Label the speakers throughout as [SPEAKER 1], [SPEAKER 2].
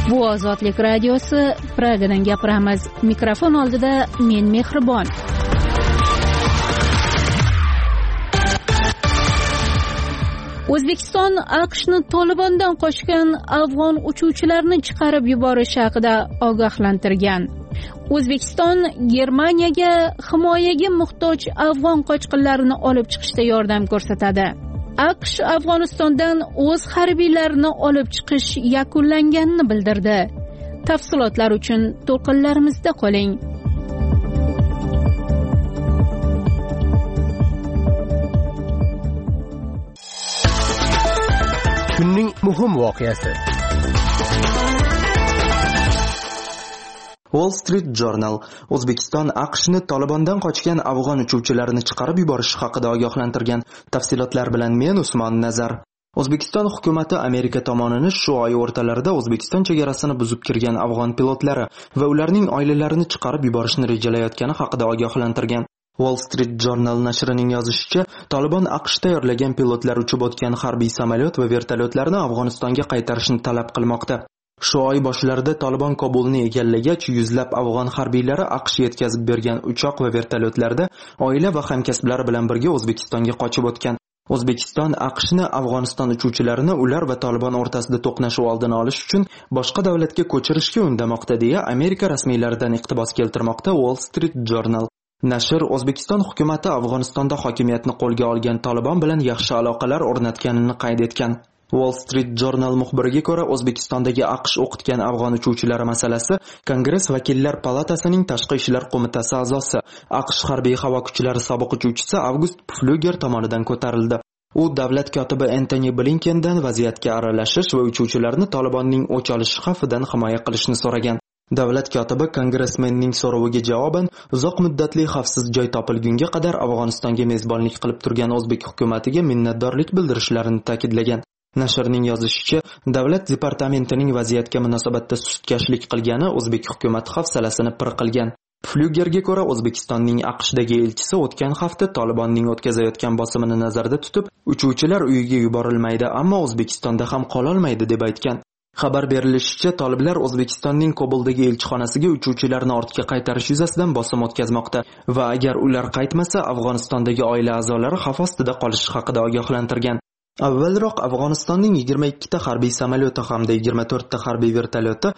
[SPEAKER 1] Bu Ozodlik radiosi, Pragadan gapiramiz. Mikrofon oldida men Mehribon. O'zbekiston AQShni Tolibondan qochgan afg'on uchuvchilarni chiqarib yuborishi haqida ogohlantirgan. O'zbekiston Germaniyaga himoyaga muhtoj afg'on qochqinlarini olib chiqishda yordam ko'rsatadi. AQSh Afg'onistondan o'z harbiylarini olib chiqish yakunlanganini bildirdi. Tafsilotlar uchun to'lqinlarimizda qoling.
[SPEAKER 2] Kunning muhim voqeasi.
[SPEAKER 3] Wall Street Journal O'zbekiston AQShni Tolibondan qochgan afg'on uchuvchilarini chiqarib yuborishi haqida ogohlantirgan. Tafsilotlar bilan men Usmon Nazar. O'zbekiston hukumatı Amerika tomonini shu oy o'rtalarida O'zbekiston chegarasini buzib kirgan afg'on pilotlari va ularning oilalarini chiqarib yuborishni rejalayotgani haqida ogohlantirgan. Wall Street Journal nashrining yozishicha, Tolibon AQSh tayyorlagan pilotlar uchib o'tgan harbiy samolyot va vertolyotlarni Afg'onistonga qaytarishni talab qilmoqda. Shu oy boshlarida Tolibon Kobulni egallagach, yuzlab afg'on harbiylari AQSh yetkazib bergan uchoq va vertolyotlarda oila va hamkasblari bilan birga O'zbekistonga qochib o'tgan. O'zbekiston AQShni Afg'oniston uchuvchilarini ular va Tolibon o'rtasida to'qnashuv oldini olish uchun boshqa davlatga ko'chirishga undamoqda deya Amerika rasmiylaridan iqtibos keltirmoqda Wall Street Journal. Nashr O'zbekiston hukumatı Afg'onistonda hokimiyatni qo'lga olgan Tolibon bilan yaxshi aloqalar o'rnatganini qayd etgan. Wall Street Journal muxbiriga ko'ra, O'zbekistondagi AQSh o'qitgan afg'on uchuvchilari masalasi Kongress vakillar palatasining tashqi ishlar qo'mitasi a'zosi, AQSh harbiy havo kuchlari sobiq uchuvchisi August Pfluger tomonidan ko'tarildi. U davlat kotibi Antony Blinkendan vaziyatga aralashish va uchuvchilarni Tolibonning o'ch olishi xavfidan himoya qilishni so'ragan. Davlat kotibi kongressmenning so'roviga javoban uzoq muddatli xavfsiz joy topilgunga qadar Afg'onistonga mezbonlik qilib turgan o'zbek hukumatiga minnatdorlik bildirishlarini ta'kidlagan. Nashrning yozishicha, davlat departamentining vaziyatga munosabatda sustkashlik qilgani o'zbek hukumati hafsalasini pir qilgan. Pflugerga ko'ra, O'zbekistonning AQShdagi elchisi o'tgan hafta Tolibonning o'tkazayotgan bosimini nazarda tutib, uchuvchilar uyiga yuborilmaydi, ammo O'zbekistonda ham qola olmaydi deb aytgan. Xabar berilishicha, toliblar O'zbekistonning Kobuldagi elchixonasiga uchuvchilarni ortga qaytarish yuzasidan bosim o'tkazmoqda va agar ular qaytmasa, Afg'onistondagi oila a'zolari xavf ostida qolishi haqida ogohlantirgan. Avvalroq Afg'onistonning 22 ta harbiy samolyoti hamda 24 ta harbiy vertolyoti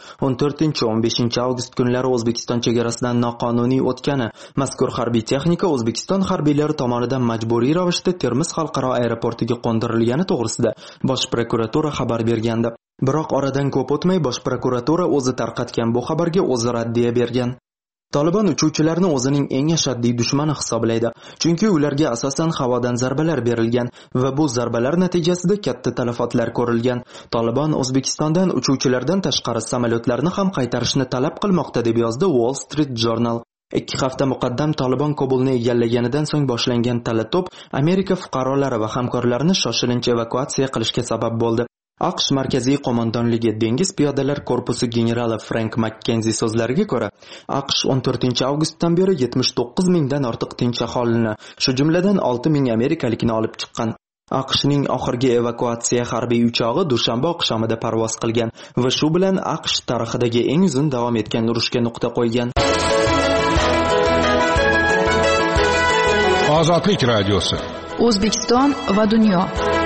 [SPEAKER 3] 14-15 avgust kunlari O'zbekiston chegarasidan noqonuniy o'tgani, mazkur harbiy texnika O'zbekiston harbiylari tomonidan majburiy ravishda Termiz xalqaro aeroportiga qo'ndirilgani to'g'risida Bosh prokuratura xabar bergandi. Biroq oradan ko'p o'tmay Bosh prokuratura o'zi tarqatgan bu xabarga o'zi raddiya bergan. Tolibon uchuvchilarni o'zining eng ashaddiy dushmani hisoblaydi, chunki ularga asosan havodan zarbalar berilgan va bu zarbalar natijasida katta talafotlar ko'rilgan. Tolibon O'zbekistondan uchuvchilardan tashqari samolyotlarni ham qaytarishni talab qilmoqda deb yozdi Wall Street Journal. 2 hafta muqaddam Tolibon Kobulni egallaganidan so'ng boshlangan talato'p Amerika fuqarolari va hamkorlarini shoshilinch evakuatsiya qilishga sabab bo'ldi. AQSh Markaziy qo'mondonligi dengiz piyodalar korpusi generali Frank Makkenzi so'zlariga ko'ra, AQSh 14-avgustdan beri 79 mingdan ortiq tinch aholini, shu jumladan 6 ming amerikalikni olib chiqqan. AQShning oxirgi evakuatsiya harbiy uchog'i dushanba oqshomida parvoz qilgan va shu bilan AQSh tarixidagi eng uzun davom etgan urushga nuqta qo'ygan.
[SPEAKER 2] Ozodlik radiosi.
[SPEAKER 1] O'zbekiston va dunyo.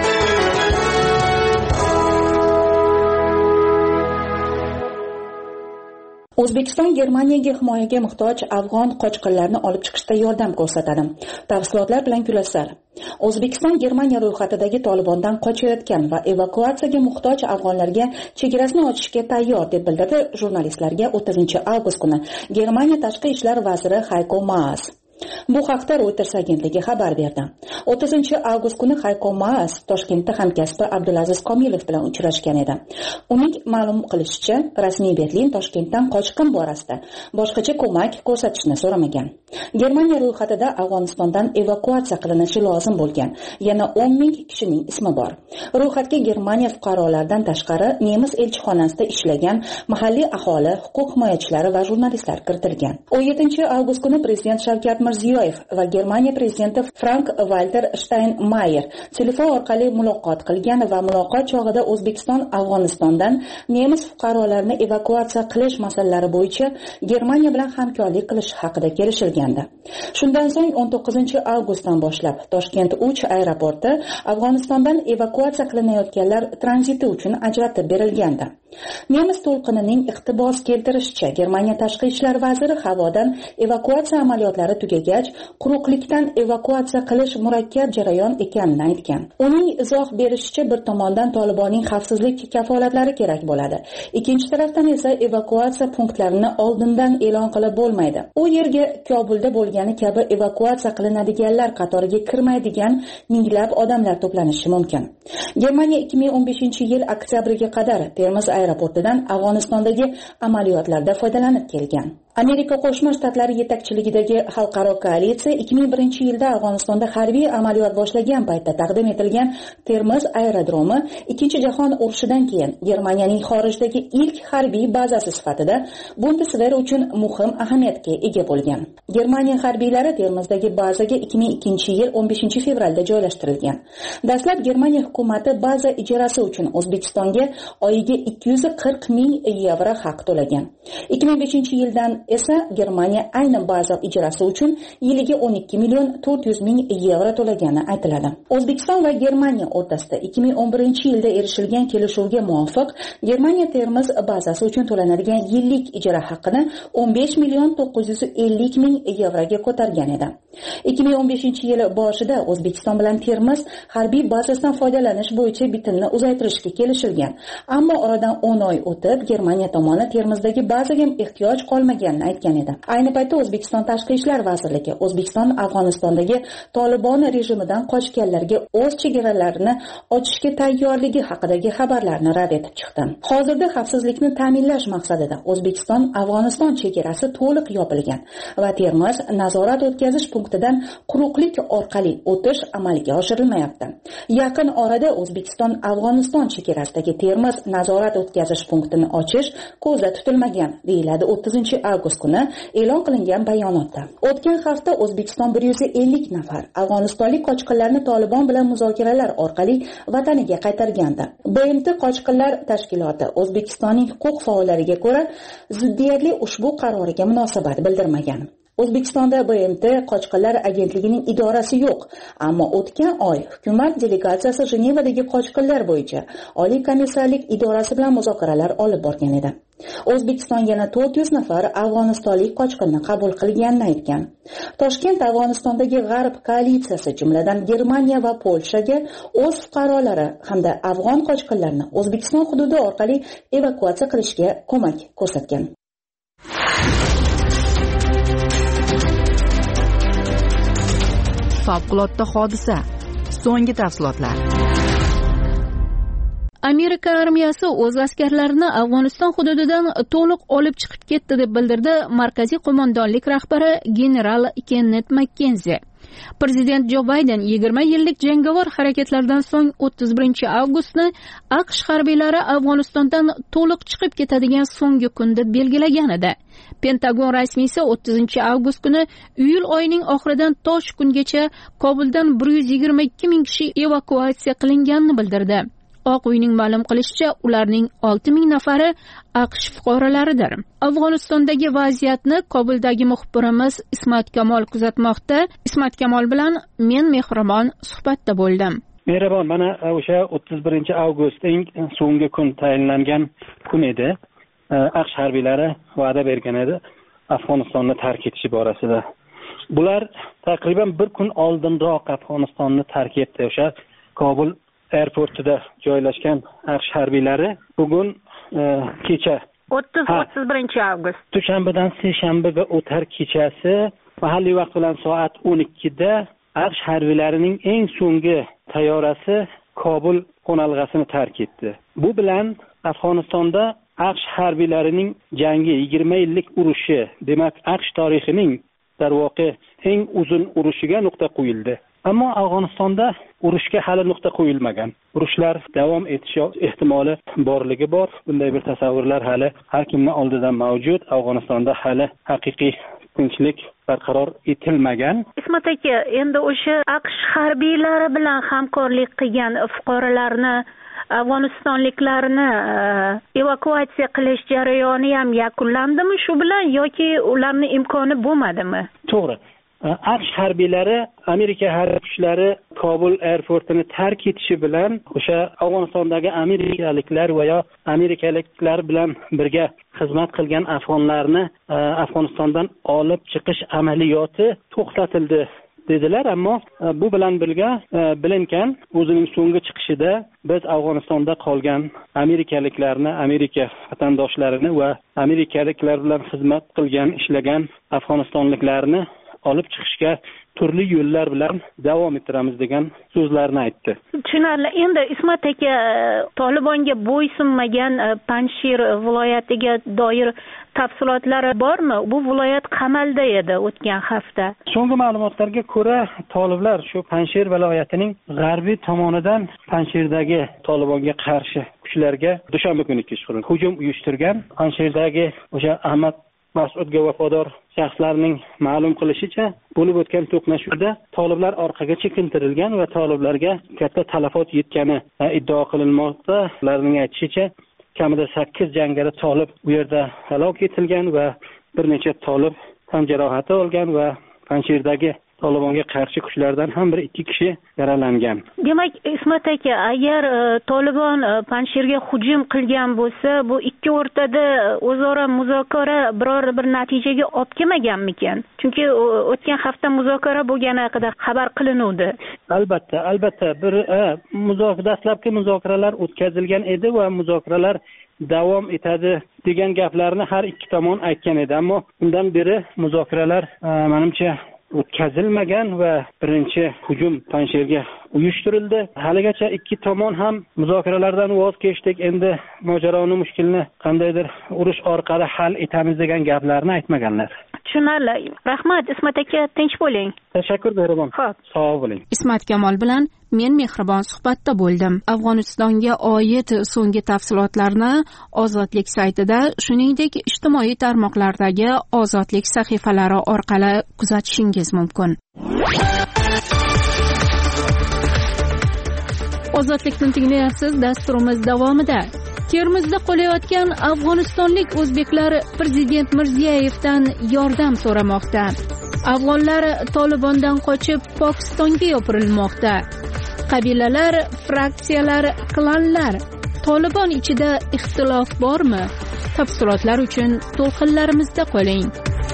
[SPEAKER 4] O'zbekiston Germaniyaga himoyaga muhtoj afg'on qochqinlarni olib chiqishda yordam ko'rsatadi. Tafsilotlar bilan kulasizlar. O'zbekiston Germaniya ro'yxatidagi Tolibondan qochayotgan va evakuatsiyaga muhtoj afg'onlarga chegarasini ochishga tayyor deb bildirdi jurnalistlarga 30-avgust kuni Germaniya tashqi ishlar vaziri Heiko Maas. Bu haqda Reuters agentligi xabar berdi. 30-avgust kuni Heiko Maas Toshkentda hamkasbi Abdulaziz Komilov bilan uchrashgan edi. Uning ma'lum qilishicha, rasmiy Berlin Toshkentdan qochqin borasida boshqacha ko'mak ko'rsatishni so'ramagan. Germaniya ro'yxatida Afg'onistondan evakuatsiya qilinishi lozim bo'lgan yana 10 ming kishining ismi bor. Ro'yxatga Germaniya fuqarolaridan tashqari nemis elchixonasida ishlagan mahalliy aholi, huquq himoyachilari va jurnalistlar kiritilgan. 17-avgust kuni prezident Shavkat Mirziyoyev va Germaniya prezidenti Frank-Walter Steinmeier telefon orqali muloqot qilgan va muloqot chog'ida O'zbekiston Afg'onistondan nemis fuqarolarini evakuatsiya qilish masalalari bo'yicha Germaniya bilan hamkorlik qilish haqida kelishilgandi. Shundan so'ng 19-avgustdan boshlab Toshkent 3 aeroporti Afg'onistondan evakuatsiya qilinayotganlar tranziti uchun ajratib berilgandi. Nemis to'lqinining iqtibos keltirishicha, Germaniya tashqi ishlar vaziri havodan evakuatsiya amaliyotlari tugagach, quruqlikdan evakuatsiya qilish murakkab jarayon ekanini aytgan. Uning izoh berishicha, bir tomondan Tolibonning xavfsizlik kafolatlari kerak bo'ladi. Ikkinchi tarafdan esa evakuatsiya punktlarini oldindan e'lon qilib bo'lmaydi. U yerga Kobulda bo'lgani kabi evakuatsiya qilinadiganlar qatoriga kirmaydigan minglab odamlar to'planishi mumkin. Germaniya 2015-yil oktyabriga qadar Termiz aeroportidan Afg'onistondagi amaliyotlarda foydalanib kelgan. Amerika Qo'shma Shtatlari yetakchiligidagi xalqaro koalitsiya 2001-yilda Afg'onistonda harbiy amaliyot boshlagan paytda taqdim etilgan Termiz aerodromi Ikkinchi jahon urushidan keyin Germaniyaning xorijdagi ilk harbiy bazasi sifatida Bundeswehr uchun muhim ahamiyatga ega bo'lgan. Germaniya harbiylari Termizdagi bazaga 2002-yil 15-fevralda joylashtirilgan. Dastlab Germaniya hukumati baza ijarasi uchun O'zbekistonga oyiga 240 ming yevro haq to'lagan. 2005-yildan esa Germaniya ayni baza ijarasi uchun yiliga 12 million 400 ming yevro to'lagani aytiladi. O'zbekiston va Germaniya o'rtasida 2011-yilda erishilgan kelishuvga muvofiq Germaniya Termiz bazasi uchun to'lanadigan yillik ijara haqqini 15 million 950 ming yevroga ko'targan edi. 2015-yil boshida O'zbekiston bilan Termiz harbiy bazasidan foydalanish bo'yicha bitimni uzaytirishga kelishilgan. Ammo oradan 10 oy o'tib Germaniya tomoni Termizdagi bazaga ehtiyoj qolmaganini aytgan edi. Ayni paytda O'zbekiston Tashqi ishlar vazirligi O'zbekiston Afg'onistondagi Tolibon rejimidan qochganlarga o'z chegaralarini ochishga tayyorligi haqidagi xabarlarni rad etib chiqdi. Hozirda xavfsizlikni ta'minlash maqsadida O'zbekiston Afg'oniston chegarasi to'liq yopilgan va Termiz nazorat o'tkazish punktidan quruqlik orqali o'tish amalga oshirilmayapti. Yaqin orada O'zbekiston Afg'oniston chegarasidagi Termiz nazorat o'tkazish punktini ochish ko'zda tutilmagan, deyiladi 30-avgust kuni e'lon qilingan bayonotda. O'tgan hafta O'zbekiston 150 nafar afg'onistonlik qochqinlarni Tolibon bilan muzokaralar orqali vataniga qaytargandi. BMT qochqinlar tashkiloti O'zbekistonning huquq faollariga ko'ra ziddiyatli ushbu qaroriga munosabat bildirmagan. O'zbekistonda BMT qochqinlar agentligining idorasi yo'q, ammo o'tgan oy hukumat delegatsiyasi Jenevadagi qochqinlar bo'yicha Oliy komissarlik idorasi bilan muzokaralar olib borgan edi. O'zbekiston yana 400 nafar afg'onistonlik qochqinni qabul qilganini aytgan. Toshkent Afg'onistondagi G'arb koalitsiyasi, jumladan Germaniya va Polshaga o'z fuqarolari hamda afg'on qochqinlarni O'zbekiston hududi orqali evakuatsiya qilishga ko'mak ko'rsatgan.
[SPEAKER 5] Favqulodda hodisa. So'nggi tafsilotlar.
[SPEAKER 1] Amerika armiyasi o'z askarlarini Afg'oniston hududidan to'liq olib chiqib ketdi deb bildirdi Markaziy qo'mondonlik rahbari general Kenneth Makkenzi. Prezident Jo Bayden 20 yillik jangovar harakatlardan so'ng 31-avgustni AQSh harbiylari Afg'onistondan to'liq chiqib ketadigan so'nggi kun deb belgilagan edi. Pentagon rasmiysi 30-avgust kuni iyul oyining oxiridan tosh kungacha Kobuldan 122 ming kishi evakuatsiya qilinganini bildirdi. Oq uyning ma'lum qilishicha, ularning 6 ming nafari AQSh fuqarolaridir. Afg'onistondagi vaziyatni Kobuldagi muxbirimiz Ismat Kamol kuzatmoqda. Ismat Kamol bilan men Mehribon suhbatda bo'ldim.
[SPEAKER 6] Mehribon, mana o'sha 31-avgustning so'nggi kun tayinlangan kun edi. AQSh harbiylari va'da bergan edi Afg'onistonni tark etishi borasida. Bular taqriban bir kun oldinroq Afg'onistonni tark etdi. O'sha Kobul aeroportida joylashgan AQSh harbiylari bugun kecha
[SPEAKER 1] 31-avgust
[SPEAKER 6] dushanbadan seshanbaga o'tar kechasi mahalliy vaqt bilan soat 12da AQSh harbiylarining eng so'nggi tayyorasi Kobul qo'nalg'asini tark etdi. Bu bilan Afg'onistonda AQSh harbiylarining jangi 20 yillik urushi, demak AQSh tarixining darvoqe eng uzun urushiga nuqta qo'yildi. Ammo Afg'onistonda urushga hali nuqta qo'yilmagan. Urushlar davom etishi ehtimoli borligi bor. Bunday bir tasavvurlar hali har kimning oldida mavjud. Afg'onistonda hali haqiqiy tinchlik barqaror etilmagan.
[SPEAKER 1] Ismat aka, endi o'sha AQSh harbiylari bilan hamkorlik qilgan fuqarolarni, afg'onistonliklarni evakuatsiya qilish jarayoni ham yakunlandimi shu bilan yoki ularning imkoni bo'lmadimi?
[SPEAKER 6] To'g'ri. AQSh harbiylari Amerika harbiy kuchlari Kobul aeroportini tark etishi bilan o'sha Afg'onistondagi amerikaliklar va yo amerikaliklar bilan birga xizmat qilgan afg'onlarni Afg'onistondan olib chiqish amaliyoti to'xtatildi dedilar, ammo bu bilan birga Blinken o'zining so'nggi chiqishida biz Afg'onistonda qolgan amerikaliklarni, Amerika vatandoshlarini va amerikaliklar bilan xizmat qilgan, ishlagan afg'onistonliklarni olib chiqishga turli yo'llar bilan davom ettiramiz degan so'zlarni aytdi.
[SPEAKER 1] Tushunarli. Endi Ismat aka, Tolibonga bo'ysunmagan Panjshir viloyatiga doir tafsilotlari bormi? Bu viloyat qamalda edi o'tgan hafta.
[SPEAKER 6] So'nggi ma'lumotlarga ko'ra, toliblar shu Panjshir viloyatining g'arbiy tomonidan Panjshirdagi Tolibonga qarshi kuchlarga dushanba kuni kechqurun hujum uyushtirgan. Panjshirdagi o'sha Ahmad Mas'udga vafodor shaxslarning ma'lum qilishicha, bo'lib o'tgan to'qnashuvda toliblar orqaga chekintirilgan va toliblarga katta talafot yetgani iddao qilinmoqda. Ularning aytishicha, kamida 8 jangari tolib bu yerda halok etilgan va bir necha tolib tan jarohati olgan va Panjshirdagi Tolibonga qarshi kuchlardan ham 1-2 kishi yaralangan.
[SPEAKER 1] Demak, Ismat aka, agar Tolibon Panjshirga hujum qilgan bo'lsa, bu ikki o'rtada o'zaro muzokara biror bir natijaga olib kelmaganmikan? Chunki o'tgan hafta muzokara bo'lgani haqida xabar qilinuvdi.
[SPEAKER 6] Albatta, dastlabki muzokaralar o'tkazilgan edi va muzokaralar davom etadi degan gaplarni har ikki tomon aytgan edi, ammo undan beri muzokaralar menimcha o'tkazilmagan va birinchi hujum Panjshirga uyushtirildi. Haligacha ikki tomon ham muzokaralardan voz kechdik, endi mojaroni mushkulni qandaydir urush orqali hal etamiz degan gaplarni aytmaganlar.
[SPEAKER 1] Tushunarli. Rahmat Ismat aka, tinch bo'ling.
[SPEAKER 6] Tashakkur Mehribon.
[SPEAKER 1] Xo'p.
[SPEAKER 6] Sog' bo'ling.
[SPEAKER 1] Ismat Kamol bilan men Mehribon suhbatda bo'ldim. Afg'onistonga oid so'nggi tafsilotlarni Ozodlik saytida, shuningdek ijtimoiy tarmoqlardagi Ozodlik sahifalari orqali kuzatishingiz mumkin. Ozodlikni tinglayapsiz. Dasturimiz davomida Termizda qolayotgan afg'onistonlik o'zbeklar prezident Mirziyevdan yordam so'ramoqda. Afg'onlar Tolibondan qochib Pokistonga yopirilmoqda. Qabilalar, fraksiyalar, klanlar. Tolibon ichida ixtilof bormi? Tafsilotlar uchun to'lqinlarimizda qoling.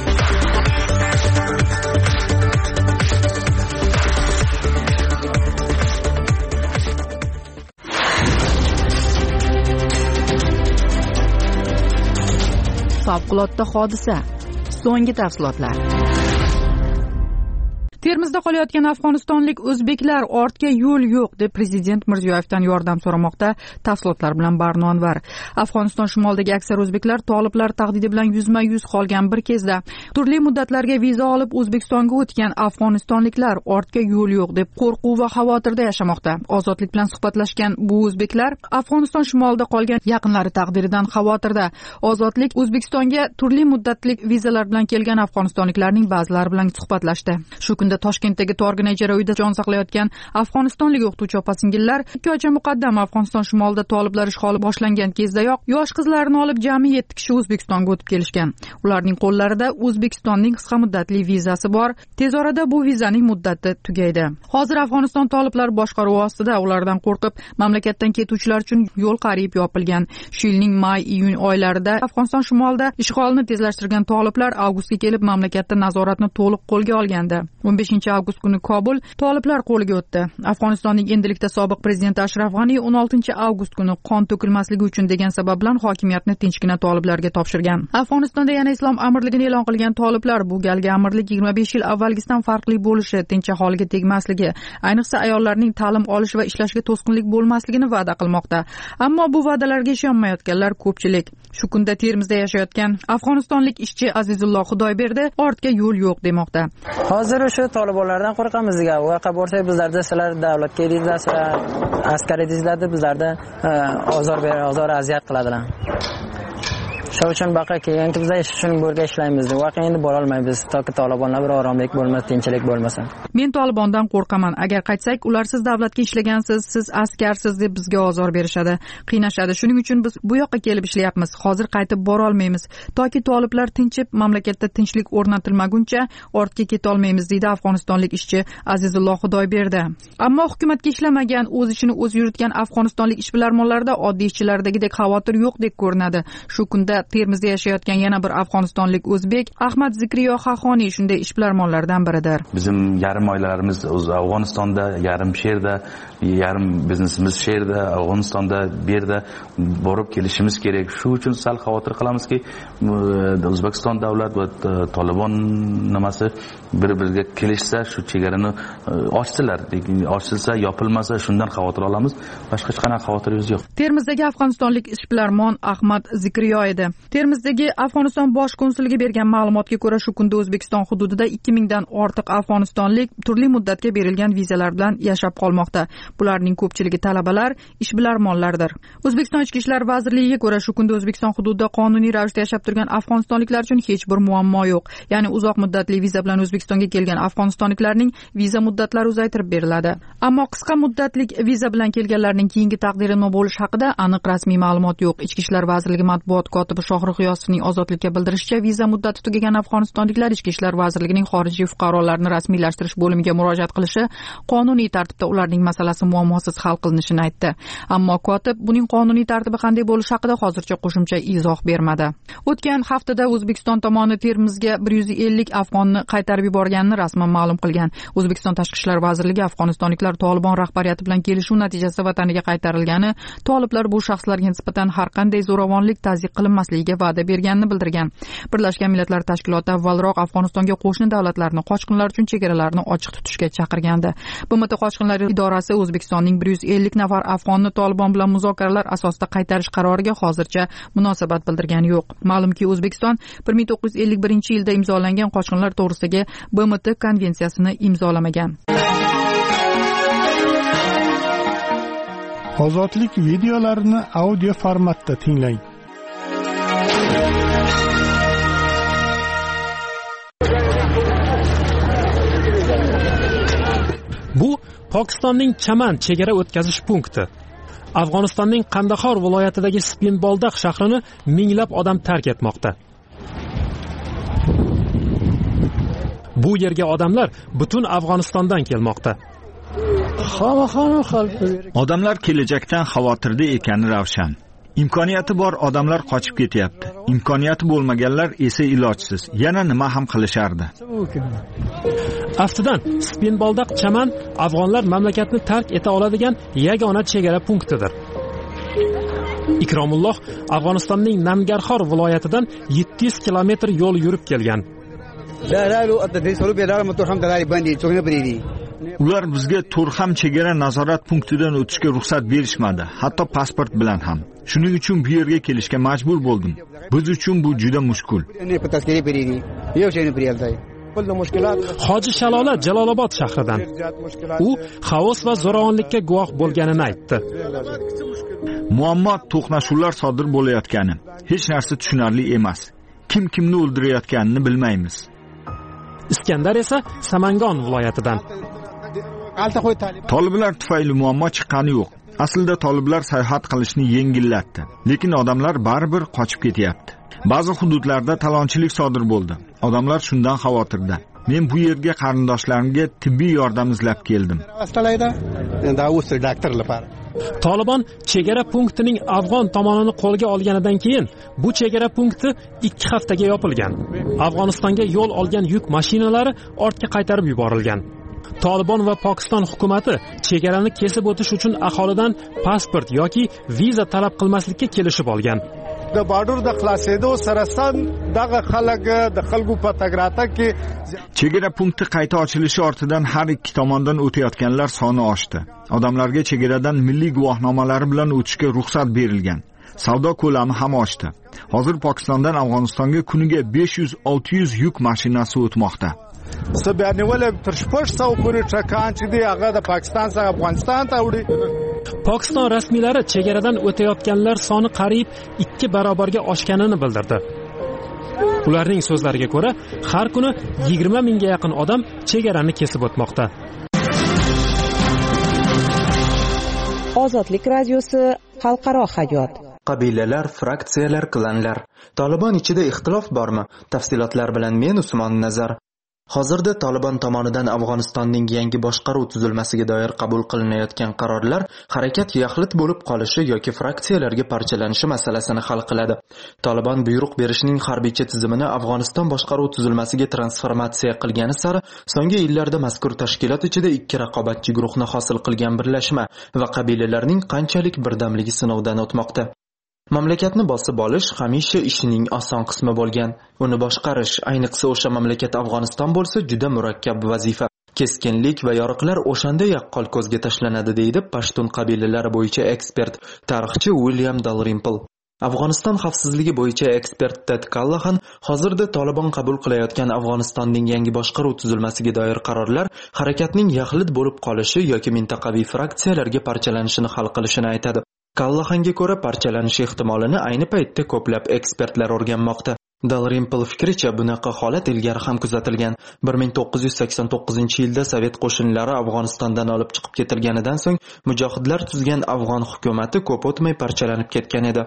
[SPEAKER 5] Favqulodda hodisa. So'nggi tafsilotlar. Termizda qolayotgan afg'onistonlik o'zbeklar ortga yo'l yo'q deb prezident Mirziyoyevdan yordam so'ramoqda. Tafsilotlar bilan Barno Anvar. Afg'oniston shimolidagi aksar o'zbeklar toliblar tahdidi bilan yuzma-yuz qolgan bir kezda turli muddatlarga viza olib O'zbekistonga o'tgan afg'onistonliklar ortga yo'l yo'q deb qo'rquv va xavotirda yashamoqda. Ozodlik bilan suhbatlashgan bu o'zbeklar Afg'oniston shimolida qolgan yaqinlari taqdiridan xavotirda. Ozodlik O'zbekistonga turli muddatlik vizalar bilan kelgan afg'onistonliklarning ba'zilari bilan suhbatlashdi. Shu Toshkentdagi Torgina ijara uyida jon saqlayotgan afg'onistonlik o'qituvchi opa-singillar 2 oycha muqaddam Afg'oniston shimolida toliblar ishg'oli boshlangan kezdayoq yosh qizlarni olib jami 7 kishi O'zbekistonga o'tib kelishgan. Ularning qo'llarida O'zbekistonning qisqa muddatli vizasi bor. Tez orada bu vizaning muddati tugaydi. Hozir Afg'oniston toliblar boshqaruvi ostida. Ulardan qo'rqib mamlakatdan ketuvchilar uchun yo'l qariyb yopilgan. Shu yilning may-iyun oylarida Afg'oniston shimolida ishg'olni tezlashtirgan toliblar avgustga kelib mamlakatda nazoratni to'liq qo'lga olgandi. 15-avgust kuni Kobul toliblar qo'liga o'tdi. Afg'onistonning endilikda sobiq prezidenti Ashraf G'ani 16-avgust kuni qon to'kilmasligi uchun degan sabab bilan hokimiyatni tinchgina toliblarga topshirgan. Afg'onistonda yana islom amirligini e'lon qilgan toliblar bu galgi amirlik 25 yil avvalgisidan farqli bo'lishi, tinch aholiga tegmasligi, ayniqsa ayollarning ta'lim olish va ishlashiga to'sqinlik bo'lmasligini va'da qilmoqda. Ammo bu va'dalarga ishonmayotganlar ko'pchilik. Shu kunda Termizda yashayotgan afg'onistonlik ishchi Azizulloh Xudoyberdi ortga yo'l yo'q demoqda.
[SPEAKER 7] Hozir shu tolibonlardan qo'rqamiz degan. U yoqqa borsak bizlarda sizlar davlatga edingizlar, sizlar askar edingizlar deb bizlarda ozor aziyat qiladilar. shuning uchun baqa kelganki biz shuning bo'rga ishlaymiz deb voqea endi bora olmaymiz toki Tolibonlar bir oromlik bo'lmasa tinchlik bo'lmasa.
[SPEAKER 5] Men Tolibondan qo'rqaman. Agar qaytsak ular siz davlatga ishlagansiz, siz askarsiz deb bizga ozor berishadi, qiynashadi. Shuning uchun biz bu yoqqa kelib ishlayapmiz. Hozir qaytib bora olmaymiz. Toki toliblar tinchib, mamlakatda tinchlik o'rnatilmaguncha ortga keta olmaymiz deydi afg'onistonlik ishchi Azizulloh Xudoyberdi. Ammo hukumatga ishlamagan, o'z ishini o'zi yuritgan afg'onistonlik ishbilarmonlarda oddiy ishchilardagidek xavotir yo'qdek ko'rinadi. Shu kunda Termizda yashayotgan yana bir afg'onistonlik o'zbek Ahmad Zikriyo Xaxoniy shunday ishbilarmonlardan biridir.
[SPEAKER 8] Bizim yarim oilalarimiz Afg'onistonda, yarim sherda, yarim biznesimiz sherda, Afg'onistonda bu yerda borib kelishimiz kerak. Shu uchun sal xavotir qilamizki, O'zbekiston davlat va Tolibon nimasi bir-biriga kelishsa, shu chegarani ochsalar, lekin ochilsa, yopilmasa shundan xavotir olamiz. Boshqa hech qanaqa xavotirimiz yo'q.
[SPEAKER 5] Termizdagi afg'onistonlik ishbilarmon Ahmad Zikriyo edi. Termizdagi Afg'oniston bosh konsuliga bergan ma'lumotga ko'ra, shu kunda O'zbekiston hududida 2000 dan ortiq afg'onistonlik turli muddatga berilgan vizalar bilan yashab qolmoqda. Bularning ko'pchiligi talabalar, ishbilarmonlardir. O'zbekiston Ichki ishlar vazirligiga ko'ra, shu kunda O'zbekiston hududida qonuniy ravishda yashab turgan afg'onistonliklar uchun hech bir muammo yo'q. Ya'ni uzoq muddatli viza bilan O'zbekistonga kelgan afg'onistonliklarning viza muddatlari uzaytirib beriladi. Ammo qisqa muddatlik viza bilan kelganlarning keyingi taqdiri nima bo'lishi haqida aniq rasmiy ma'lumot yo'q. Ichki ishlar vazirligi matbuot kotibi Shohrux Yosifning Ozodlikka bildirishicha, viza muddati tugagan afg'onistonliklar Ichki ishlar vazirligining xorijiy fuqarolarni rasmiylashtirish bo'limiga murojaat qilishi, qonuniy tartibda ularning masalasi muammosiz hal qilinishini aytdi. Ammo kotib buning qonuniy tartibi qanday bo'lishi haqida hozircha qo'shimcha izoh bermadi. O'tgan haftada O'zbekiston tomoni Termizga 150 afg'onni qaytarib yuborganini rasman ma'lum qilgan. O'zbekiston Tashqi ishlar vazirligi afg'onistonliklar Tolibon rahbariyati bilan kelishuv natijasida vataniga qaytarilgani, toliblar bu shaxslarga nisbatan har qanday zo'ravonlik tazyiq qilinmasligiga va'da berganini bildirgan. Birlashgan Millatlar Tashkiloti avvalroq Afg'onistonga qo'shni davlatlarni qochqinlar uchun chegaralarni ochiq tutishga chaqirgandi. BMT qochqinlar idorasi O'zbekistonning 150 nafar afg'onni Tolibon bilan muzokaralar asosida qaytarish qaroriga hozircha munosabat bildirgani yo'q. Ma'lumki, O'zbekiston 1951-yilda imzolangan qochqinlar to'g'risidagi BMT konvensiyasini imzolamagan.
[SPEAKER 2] Ozodlik videolarini audio formatda tinglang.
[SPEAKER 9] Bu Pokistonning Chaman chegara o'tkazish punkti. Afg'onistonning Qandahor viloyatidagi Spinboldak shahrini minglab odam tark etmoqda. Bu yerga odamlar butun Afg'onistondan kelmoqda.
[SPEAKER 10] Odamlar kelajakdan xavotirda ekani ravshan. Imkoniyati bor odamlar qochib ketyapti. Imkoniyati bo'lmaganlar esa ilojsiz. Yana nima ham qilishardi?
[SPEAKER 9] Aftidan, Spinboldak Chaman afg'onlar mamlakatni tark eta oladigan yagona chegara punktidir. Ikromulloh Afg'onistonning Nangarxor viloyatidan 700 kilometr yo'l yurib kelgan.
[SPEAKER 10] Ular bizga To'rxam chegara nazorat punktidan o'tishga ruxsat berishmadi, hatto pasport bilan ham. Shuning uchun bu yerga kelishga majbur bo'ldim. Biz uchun bu juda mushkul.
[SPEAKER 9] Hoji Shalola Jalolobod shahridan. U xavos va zo'ravonlikka guvoh bo'lganini aytdi.
[SPEAKER 10] Muammo to'qnashuvlar sodir bo'layotgani. Hech narsa tushunarli emas. Kim kimni o'ldirayotganini bilmaymiz.
[SPEAKER 9] Iskandar esa Samangon viloyatidan.
[SPEAKER 10] Toliblar tufayli muammo chiqqani yo'q. Aslida toliblar sayohat qilishni yengillatdi, lekin odamlar baribir qochib ketyapti. Ba'zi hududlarda talonchilik sodir bo'ldi. Odamlar shundan xavotirda. Men bu yerga qarindoshlarimga tibbiy yordam izlab keldim.
[SPEAKER 9] Tolibon chegara punktining afg'on tomonini qo'lga olganidan keyin bu chegara punkti 2 haftaga yopilgan. Afg'onistonga yo'l olgan yuk mashinalari ortga qaytarib yuborilgan. Tolibon va Pokiston hukumatı chegarani kesib o'tish uchun aholidan pasport yoki viza talab qilmaslikka kelishib olgan.
[SPEAKER 10] Chegara punkti qayta ochilishi ortidan har ikki tomondan o'tayotganlar soni oshdi. Odamlarga chegaradan milliy guvohnomalari bilan o'tishga ruxsat berilgan. Savdo ko'lami ham oshdi. Hozir Pokistondan Afg'onistonga kuniga 500-600 yuk mashinasi o'tmoqda.
[SPEAKER 9] Pokiston rasmiylari chegaradan o'tayotganlar soni qariyb 2 barobarga oshganini bildirdi. Ularning so'zlariga ko'ra, har kuni 20 mingga yaqin odam chegarani kesib o'tmoqda.
[SPEAKER 11] Ozodlik radiosi xalqaro hayot.
[SPEAKER 3] Qabilalar, fraksiyalar, klanlar. Tolibon ichida ixtilof bormi? Tafsilotlar bilan men Usmon Nazar. Hozirda Tolibon tomonidan Afg'onistonning yangi boshqaruv tuzilmasiga doir qabul qilinayotgan qarorlar harakat yaxlit bo'lib qolishi yoki fraksiyalarga parchalanishi masalasini hal qiladi. Tolibon buyruq berishning harbiycha tizimini Afg'oniston boshqaruv tuzilmasiga transformatsiya qilgani sari so'nggi yillarda mazkur tashkilot ichida ikki raqobatchi guruhni hosil qilgan birlashma va qabilalarning qanchalik birdamligi sinovdan o'tmoqda. Mamlakatni bosib olish hamisha ishining oson qismi bo'lgan. Uni boshqarish, ayniqsa o'sha mamlakat Afg'oniston bo'lsa, juda murakkab vazifa. Keskinlik va yoriqlar o'shanda yaqqol ko'zga tashlanadi, deydi Pashtun qabilalari bo'yicha ekspert, tarixchi William Dalrymple. Afg'oniston xavfsizligi bo'yicha ekspert Ted Callahan hozirda Tolibon qabul qilayotgan Afg'onistonning yangi boshqaruv tuzilmasiga doir qarorlar harakatning yaxlit bo'lib qolishi yoki mintaqaviy fraksiyalarga parchalanishini hal qilishini aytadi. Callahanga ko'ra parchalanish ehtimolini ayni paytda ko'plab ekspertlar o'rganmoqda. Dalrymple fikricha, bunaqa holat ilgari ham kuzatilgan. 1989-yilda Sovet qo'shinlari Afg'onistondan olib chiqib ketilganidan so'ng mujohidlar tuzgan afg'on hukumati ko'p o'tmay parchalanib ketgan edi.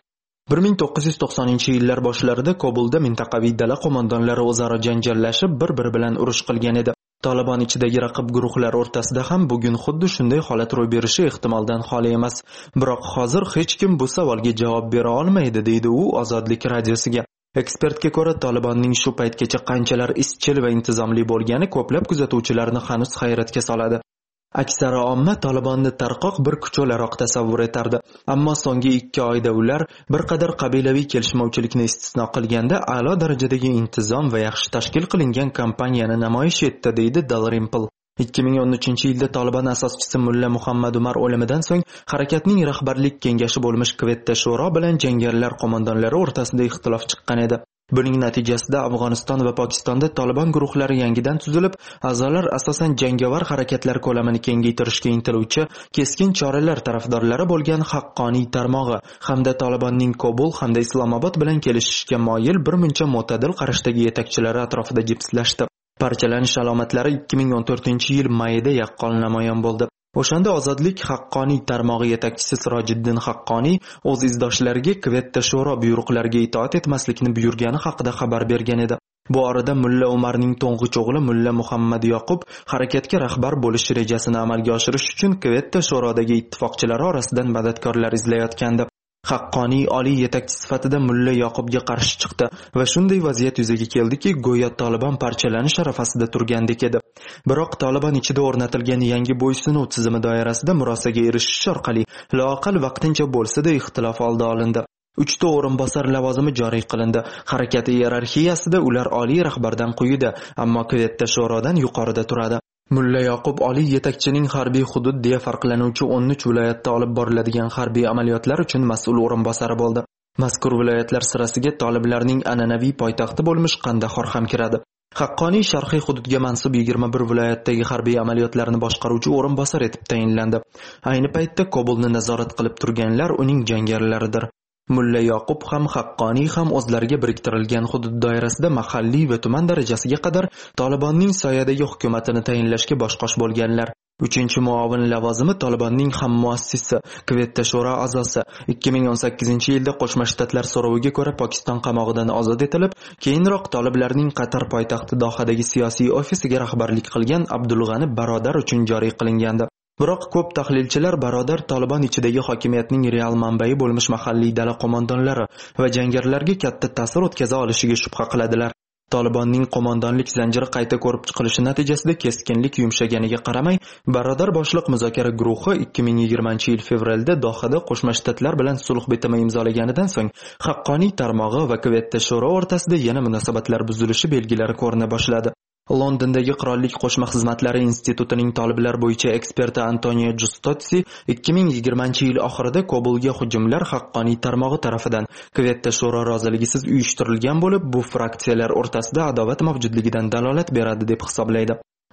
[SPEAKER 3] 1990-yillar boshlarida Kobulda mintaqaviy dala qo'mondonlari o'zaro janjallashib, bir-biri bilan urush qilgan edi. Tolibon ichidagi raqib guruhlar o'rtasida ham bugun xuddi shunday holat ro'y berishi ehtimoldan xoli emas. Biroq hozir hech kim bu savolga javob bera olmaydi, deydi u Ozodlik radiosiga. Ekspertga ko'ra, Tolibonning shu paytgacha qanchalar izchil va intizomli bo'lgani ko'plab kuzatuvchilarni hanuz hayratga soladi. Aksari omma Tolibonni tarqoq bir kuch o'laroq tasavvur etardi. Ammo so'nggi 2 oyda ular bir qadar qabilaviy kelishmovchilikni istisno qilganda a'lo darajadagi intizom va yaxshi tashkil qilingan kampaniyani namoyish etdi, deydi Dalrymple. 2013-yilda Tolibon asoschisi Mulla Muhammad Umar o'limidan so'ng harakatning rahbarlik kengashi bo'lmish Kvetta Shuro bilan jangarilar qo'mondonlari o'rtasida ixtilof chiqqan edi. Buning natijasida Afg'oniston va Pokistonda Tolibon guruhlari yangidan tuzilib, a'zolar asosan jangovar harakatlar ko'lamini kengaytirishga intiluvchi keskin choralar tarafdorlari bo'lgan haqqoniy tarmog'i hamda Tolibonning Kobul hamda Islomobod bilan kelishishga moyil bir muncha mo'tadil qarashdagi yetakchilari atrofida jipslashdi. Parchalanish alomatlari 2014-yil mayida yaqqol namoyon bo'ldi. O'shanda Ozodlik haqqoniy tarmog'i yetakchisi Sirojiddin Haqqoniy o'z izdoshlariga Kvetta Shuro buyruqlariga itoat etmaslikni buyurgani haqida xabar bergan edi. Bu orada Mulla Umarning to'ng'ich o'g'li Mulla Muhammad Yoqub harakatga rahbar bo'lish rejasini amalga oshirish uchun Kvetta Shurodagi ittifoqchilari orasidan madadkorlar izlayotgandi. Haqqoniy oliy yetakchi sifatida Mulla Yoqubga qarshi chiqdi va shunday vaziyat yuzaga keldiki, go'yo Tolibon parchalanish arafasida turgandek edi. Biroq Tolibon ichida o'rnatilgan yangi bo'ysunuv tizimi doirasida murosaga erishish orqali loaqal vaqtincha bo'lsa-da ixtilof oldi olindi. 3 ta o'rinbosar lavozimi joriy qilindi. Harakat iyerarxiyasida ular oliy rahbardan quyida, ammo Kvetta Shurodan yuqorida turadi. Mulla Yoqub oliy yetakchining harbiy hudud deya farqlanuvchi 13 viloyatda olib boriladigan harbiy amaliyotlar uchun mas'ul o'rinbosari bo'ldi. Mazkur viloyatlar sirasiga toliblarning an'anaviy poytaxti bo'lmish Qandahor ham kiradi. Haqqoniy sharqiy hududga mansub 21 viloyatdagi harbiy amaliyotlarni boshqaruvchi o'rinbosar etib tayinlandi. Ayni paytda Kobulni nazorat qilib turganlar uning jangarilaridir. Mulla Yoqub ham Haqqoniy ham o'zlariga biriktirilgan hudud doirasida mahalliy va tuman darajasiga qadar Tolibonning soyadagi hukumatini tayinlashga bosh-qosh bo'lganlar. 3-muavin lavozimi Tolibonning ham muassisi, Kvetta Shuro a'zosi 2018-yilda Qo'shma Shtatlar so'roviga ko'ra Pokiston qamog'idan ozod etilib, keyinroq toliblarning Qatar poytaxti Dohadagi siyosiy ofisiga rahbarlik qilgan Abdulg'ani Barodar uchun joriy qilingandi. Biroq ko'p tahlilchilar Barodar Tolibon ichidagi hokimiyatning real manbai bo'lmish mahalliy dala qo'mondonlari va jangarilarga katta ta'sir o'tkaza olishiga shubha qiladilar. Tolibonning qo'mondonlik zanjiri qayta ko'rib chiqilishi natijasida keskinlik yumshaganiga qaramay, Barodar boshliq muzokara guruhi 2020-yil fevralda Dohada Qo'shma Shtatlar bilan sulh bitimi imzolaganidan so'ng Haqqoniy tarmog'i va Kvetta Shuro o'rtasida yana munosabatlar buzilishi belgilari ko'rina boshladi. Londondagi Qirollik qo'shma xizmatlari institutining toliblar bo'yicha eksperti Antonio Giustozzi 2020-yil oxirida Kobulga hujumlar Haqqoniy tarmog'i tarafidan Kvetta Shuro roziligisiz uyushtirilgan bo'lib, bu fraksiyalar o'rtasida adovat mavjudligidan dalolat beradi deb hisoblaydi.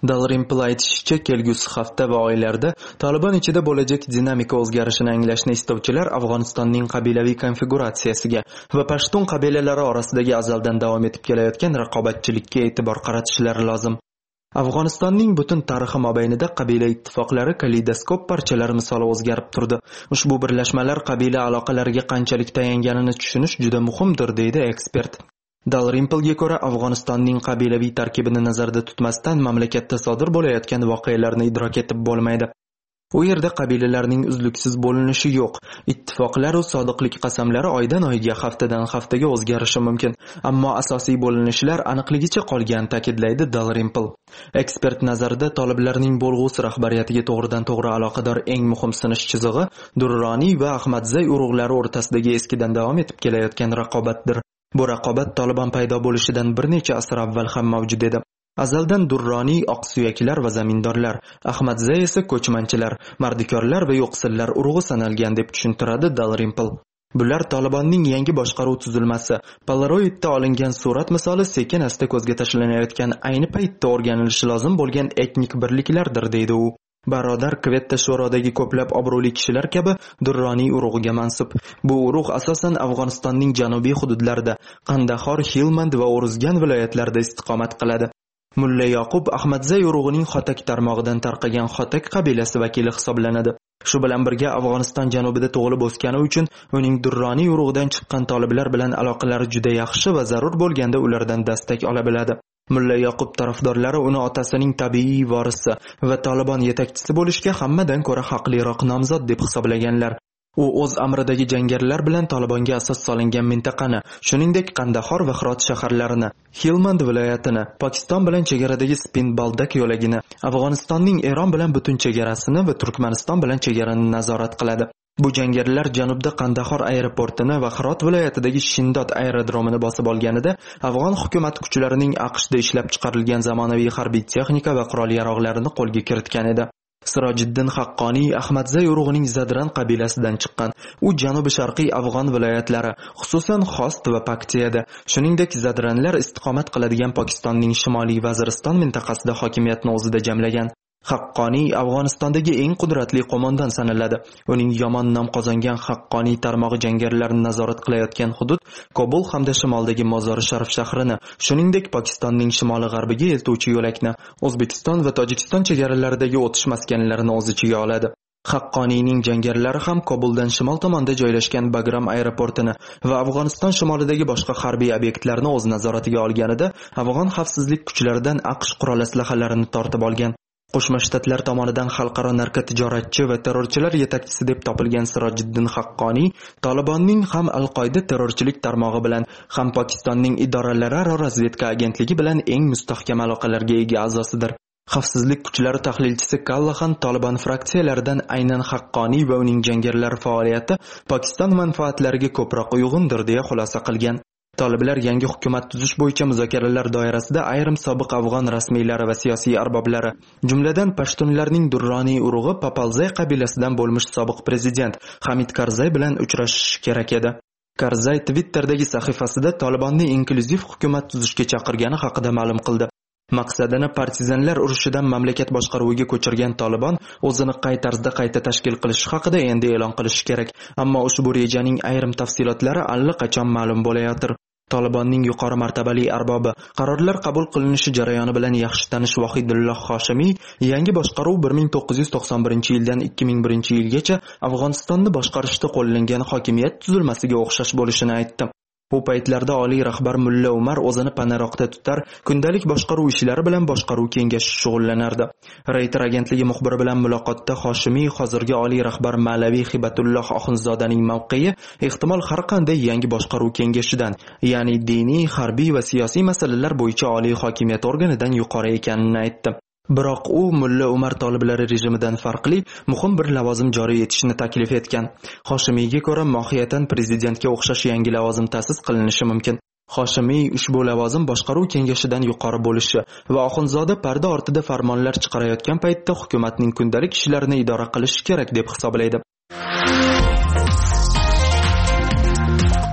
[SPEAKER 3] Dalrymple aytishicha, kelgusi hafta va oylarda Taliban ichida bo'lajak dinamika o'zgarishini anglashni istovchilar Afg'onistonning qabilaviy konfiguratsiyasiga va pashtun qabilalari orasidagi azaldan davom etib kelayotgan raqobatchilikka e'tibor qaratishlari lozim. Afg'onistonning butun tarixi mobaynida qabila ittifoqlari kaleidoskop parchalari misoli o'zgarib turdi. Ushbu birlashmalar qabila aloqalariga qanchalik tayanganini tushunish juda muhimdir, deydi ekspert. Dalrymple'ga ko'ra, Afg'onistonning qabilaviy tarkibini nazarda tutmasdan mamlakatda sodir bo'layotgan voqealarni idrok etib bo'lmaydi. U yerda qabilalarning uzluksiz bo'linishi yo'q. Ittifoqlar va sodiqlik qasamlari oydan oyga, haftadan haftaga o'zgarishi mumkin, ammo asosiy bo'linishlar aniqligicha qolgan, ta'kidlaydi Dalrymple. Ekspert nazarida toliblarning bo'lg'usi rahbariyatiga to'g'ridan to'g'ri aloqador eng muhim sinish chizig'i Durroniy va Ahmadzay urug'lari o'rtasidagi eskidan davom etib kelayotgan raqobatdir. Bu raqobat Taliban paydo bo'lishidan bir necha asr avval ham mavjud edi. Azaldan Durroniy oqsuyaklar va zamindorlar, Ahmadzay esa ko'chmanchilar, mardikorlar va yo'qsillar urug'i sanalgan deb tushuntiradi Dalrymple. Bular Talibanning yangi boshqaruv tuzilmasi, Polaroidda olingan surat misoli sekin-asta ko'zga tashlanayotgan, ayni paytda o'rganilishi lozim bo'lgan etnik birliklardir, deydi u. Barodar Kvetta sho'rodagi ko'plab obro'li kishilar kabi Durroniy urug'iga mansub. Bu urug' asosan Afg'onistonning janubiy hududlarida, Qandahor, Helmand va Uruzgan viloyatlarida istiqomat qiladi. Mulla Yoqub Ahmadzay urug'ining Xotak tarmog'idan tarqagan Xotak qabilasi vakili hisoblanadi. Shu bilan birga Afg'oniston janubida tug'ilib o'sgani uchun uning Durroniy urug'idan chiqqan toliblar bilan aloqalari juda yaxshi va zarur bo'lganda ulardan dastak ola biladi. Mulla Yoqub tarafdorlari uni otasining tabiiy vorisi va Taliban yetakchisi bo'lishga hammadan ko'ra haqliroq nomzod deb hisoblaganlar. U o'z amridagi jangarilar bilan Talibanga asos solingan mintaqani, shuningdek Qandahor va Hirot shaharlarini, Helmand viloyatini, Pokiston bilan chegaradagi Spin-Baldak yo'lagini, Afg'onistonning Eron bilan butun chegarasini va Turkmaniston bilan chegarani nazorat qiladi. Bu jangarilar janubda Qandahor aeroportini va Hirot viloyatidagi Shindot aerodromini bosib olganida Afg'on hukumat kuchlarining AQShda ishlab chiqarilgan zamonaviy harbiy texnika va qurol-yarog'larini qo'lga kiritgan edi. Sirojiddin Haqqoniy Ahmadzay urug'ining Zadran qabilasidan chiqqan. U janubi-sharqiy Afg'on viloyatlari, xususan Xost va Paktiyada, shuningdek Zadranlar istiqomat qiladigan Pokistonning Shimoliy Vaziriston mintaqasida hokimiyatni o'zida jamlagan. Haqqoniy Afg'onistondagi eng qudratli qo'mondon sanaladi. Uning yomon nom qozongan Haqqoniy tarmog'i jangarilarni nazorat qilayotgan hudud Kobul hamda shimoldagi Mozori Sharif shahrini, shuningdek Pokistonning shimoli-g'arbiga eltuvchi yo'lakni, O'zbekiston va Tojikiston chegaralaridagi o'tish maskanlarini o'z ichiga oladi. Haqqoniyning jangarilari ham Kobuldan shimol tomonda joylashgan Bagram aeroportini va Afg'oniston shimolidagi boshqa harbiy obyektlarni o'z nazoratiga olganida Afg'on xavfsizlik kuchlaridan AQSh qurol aslahalarini tortib olgan. Qo'shma Shtatlar tomonidan xalqaro narkotijoratchi va terrorchilar yetakchisi deb topilgan Sirojiddin Haqqoniy Talibanning ham Al-Qoida terrorchilik tarmog'i bilan, ham Pokistonning idoralararo razvedka agentligi bilan eng mustahkam aloqalarga ega a'zosidir. Xavfsizlik kuchlari tahlilchisi Kallahan Taliban fraksiyalaridan aynan Haqqoniy va uning jangarilari faoliyati Pokiston manfaatlariga ko'proq uyg'undir deya xulosa qilgan. Toliblar yangi hukumat tuzish bo'yicha muzokaralar doirasida ayrim sobiq afg'on rasmiylari va siyosiy arboblari, jumladan pashtunlarning Durroniy urug'i Papalzay qabilasidan bo'lmish sobiq prezident Hamid Karzay bilan uchrashishi kerak edi. Karzay Twitter'dagi sahifasida Tolibonni inklyuziv hukumat tuzishga chaqirgani haqida ma'lum qildi. Maqsadini partizanlar urushidan mamlakat boshqaruviga ko'chirgan Taliban o'zini qay tarzda qayta tashkil qilish haqida endi e'lon qilishi kerak, ammo ushbu rejaning ayrim tafsilotlari allaqachon ma'lum bo'layotir. Talibanning yuqori martabali arbobi, qarorlar qabul qilinishi jarayoni bilan yaxshi tanish Vohidulloh Hoshimiy yangi boshqaruv 1991-yildan 2001-yilgacha Afg'onistonni boshqarishda qo'llangan hokimiyat tuzilmasiga o'xshash bo'lishini aytdi. Bu paytlarda oliy rahbar Mulla Umar o'zini panaroqda tutar, kundalik boshqaruv ishlari bilan boshqaruv kengashi shug'ullanardi. Reuters agentligi muxbiri bilan muloqotda Hoshimiy hozirgi oliy rahbar Malaviy Hibatulloh Oxunzodaning mavqei ehtimol har qanday yangi boshqaruv kengashidan, ya'ni diniy, harbiy va siyosiy masalalar bo'yicha oliy hokimiyat organidan yuqori ekanini aytdi. Biroq u Mulla Umar toliblari rejimidan farqli muhim bir lavozim joriy etishni taklif etgan. Hoshimiyga ko'ra mohiyatan prezidentga o'xshash yangi lavozim ta'sis qilinishi mumkin. Hoshimiy ushbu lavozim boshqaruv kengashidan yuqori bo'lishi va Oxunzoda parda ortida farmonlar chiqarayotgan paytda hukumatning kundalik ishlarini idora qilishi kerak deb hisoblaydi.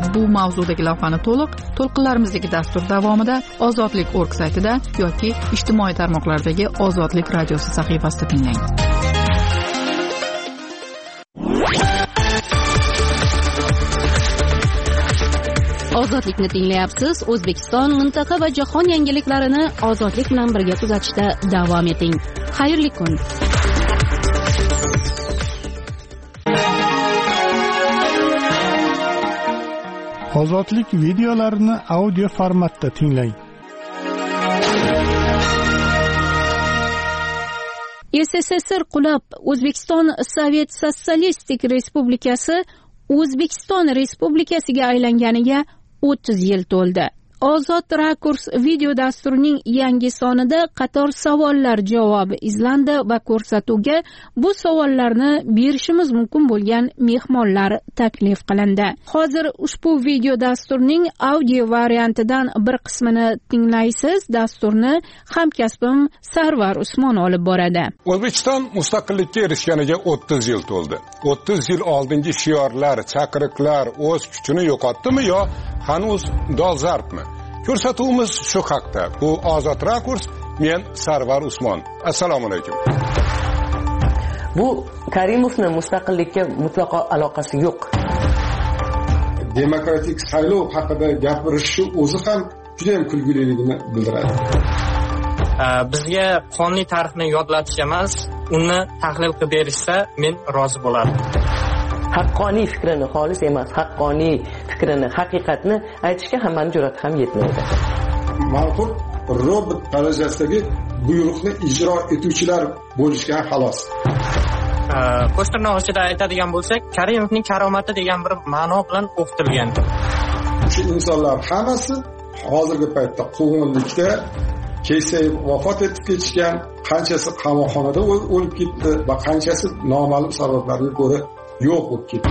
[SPEAKER 5] Bu mavzudagi lavhani to'lqinlarimizdagi dastur davomida ozodlik.org saytida yoki ijtimoiy tarmoqlardagi Ozodlik radiosi sahifasida tinglang.
[SPEAKER 1] Ozodlikni tinglayapsiz. O'zbekiston, mintaqa va jahon yangiliklarini ozodlik bilan birga kuzatishda davom eting. Xayrli kun.
[SPEAKER 2] Ozodlik videolarini audio formatda tinglang.
[SPEAKER 1] SSSR qulab, O'zbekiston Sovet Sotsialistik Respublikasi O'zbekiston Respublikasiga aylanganiga 30 yil to'ldi. Ozod rakurs video dasturining yangi sonida qator savollar javobi izlandi va ko'rsatuvga bu savollarni berishimiz mumkin bo'lgan mehmonlar taklif qilindi. Hozir ushbu video dasturning audio variantidan bir qismini tinglaysiz. Dasturni hamkasbim Sarvar Usmon olib boradi.
[SPEAKER 12] O'zbekiston mustaqillikka erishganiga 30 yil to'ldi. 30 yil oldingi shiorlar, chaqiriqlar o'z kuchini yo'qotdimi yo hanuz dolzarbmi? Ko'rsatuvimiz shu haqda. Bu Ozod rakurs, men Sarvar Usmon. Assalomu alaykum.
[SPEAKER 13] Bu Karimovning mustaqillikka mutlaqo aloqasi yo'q.
[SPEAKER 14] Demokratik saylov haqida gapirishi o'zi ham juda ham kulguliligini bildiradi.
[SPEAKER 15] Bizga qonli tarixni yodlatish emas, uni tahlil qilib berishsa, men rozi bo'lardim.
[SPEAKER 13] Haqqoniy fikrini, xolis emas, haqqoniy fikrini, haqiqatni aytishga hammaning jur'ati ham yetmaydi.
[SPEAKER 14] Ma'qul robot darajasidagi buyruqni ijro etuvchilar bo'lishga xolos.
[SPEAKER 15] Qo'shtirnoq ichida aytadigan bo'lsak, Karimovning karomati degan bir ma'no bilan o'qitilgan.
[SPEAKER 14] Shu insonlar hammasi hozirgi paytda quvg'inlikda keysayib vafot etib ketishgan, qanchasi qamoqxonada o'lib ketdi va qanchasi noma'lum sabablarga ko'ra yo'q bo'lib ketdi.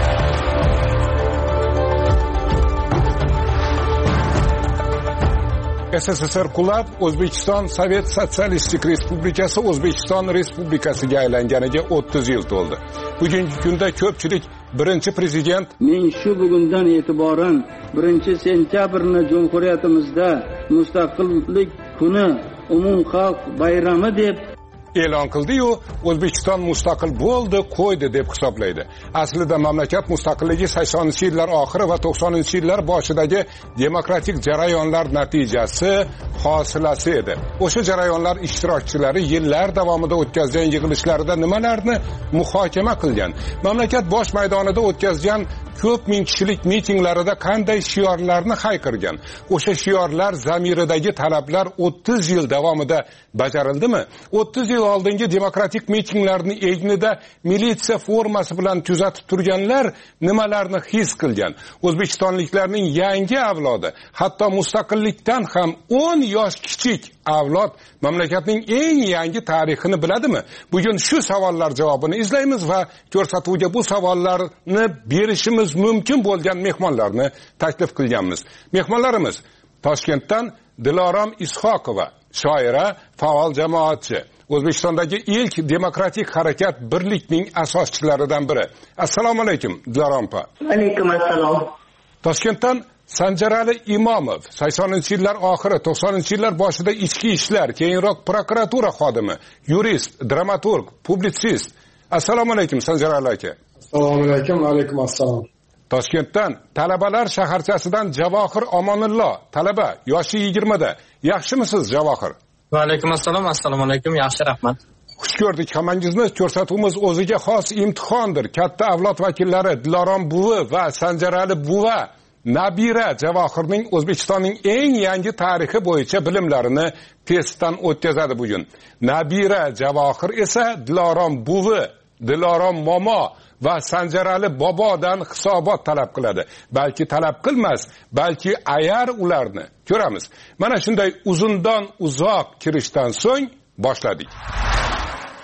[SPEAKER 12] SSSR qulab, O'zbekiston Sovet Sotsialistik Respublikasi O'zbekiston Respublikasiga aylanganiga 30 yil to'ldi. Bugungi kunda ko'pchilik birinchi prezident
[SPEAKER 16] men shu bugundan e'tiboran 1-sentyabrni Jumhuriyatimizda mustaqillik kuni umumxalq bayrami deb
[SPEAKER 12] e'lon qildi-yu, O'zbekiston mustaqil bo'ldi, qo'ydi deb hisoblaydi. Aslida mamlakat mustaqilligi 80-yillar oxiri va 90-yillar boshidagi demokratik jarayonlar natijasi, hosilasi edi. O'sha jarayonlar ishtirokchilari yillar davomida o'tkazgan yig'ilishlarda nimalarni muhokama qilgan, mamlakat bosh maydonida o'tkazgan ko'p ming kishilik mitinglarida qanday shiorlarni hayqirgan, o'sha shiorlar zamiridagi talablar 30 yil davomida bajarildimi? 30 yil oldingi demokratik mitinglarni egnida militsiya formasi bilan kuzatib turganlar nimalarni his qilgan? O'zbekistonliklarning yangi avlodi, hatto mustaqillikdan ham 10 yosh kichik avlod mamlakatning eng yangi tarixini biladimi? Bugun shu savollar javobini izlaymiz va ko'rsatuvga bu savollarni berishimiz mumkin bo'lgan mehmonlarni taklif qilganmiz. Mehmonlarimiz Toshkentdan Dilorom Ishoqova, shoira, faol jamoatchi, O'zbekistondagi ilk demokratik harakat birlikning asoschilaridan biri. Assalomu alaykum, Dilorom opa.
[SPEAKER 17] Alaykum assalom.
[SPEAKER 12] Toshkentdan Sanjarali Imomov, 80-yillar oxiri, 90-yillar boshida ichki ishlar, keyinroq prokuratura xodimi, yurist, dramaturg, publitsist. Assalomu alaykum, Sanjarali aka.
[SPEAKER 14] Assalomu alaykum, alaykum assalom.
[SPEAKER 12] Toshkentdan talabalar shaharchasidan Javohir Omonullo, talaba, yoshi 20da. Yaxshimisiz, Javohir?
[SPEAKER 15] Va alaykum assalom, assalomu alaykum, yaxshi, rahmat.
[SPEAKER 12] Xush ko'rdik hammangizni. Ko'rsatuvimiz o'ziga xos imtihondir. Katta avlod vakillari Dilorom buvi va Sanjarali buva Nabira Javohirning O'zbekistonning eng yangi tarixi bo'yicha bilimlarini testdan o'tkazadi bugun. Nabira Javohir esa Dilorom buvi, Dilorom momo va Sanjarali bobodan hisobot talab qiladi. Balki talab qilmas, balki ayar ularni. Ko'ramiz. Mana shunday uzundan uzoq kirishdan so'ng boshladik.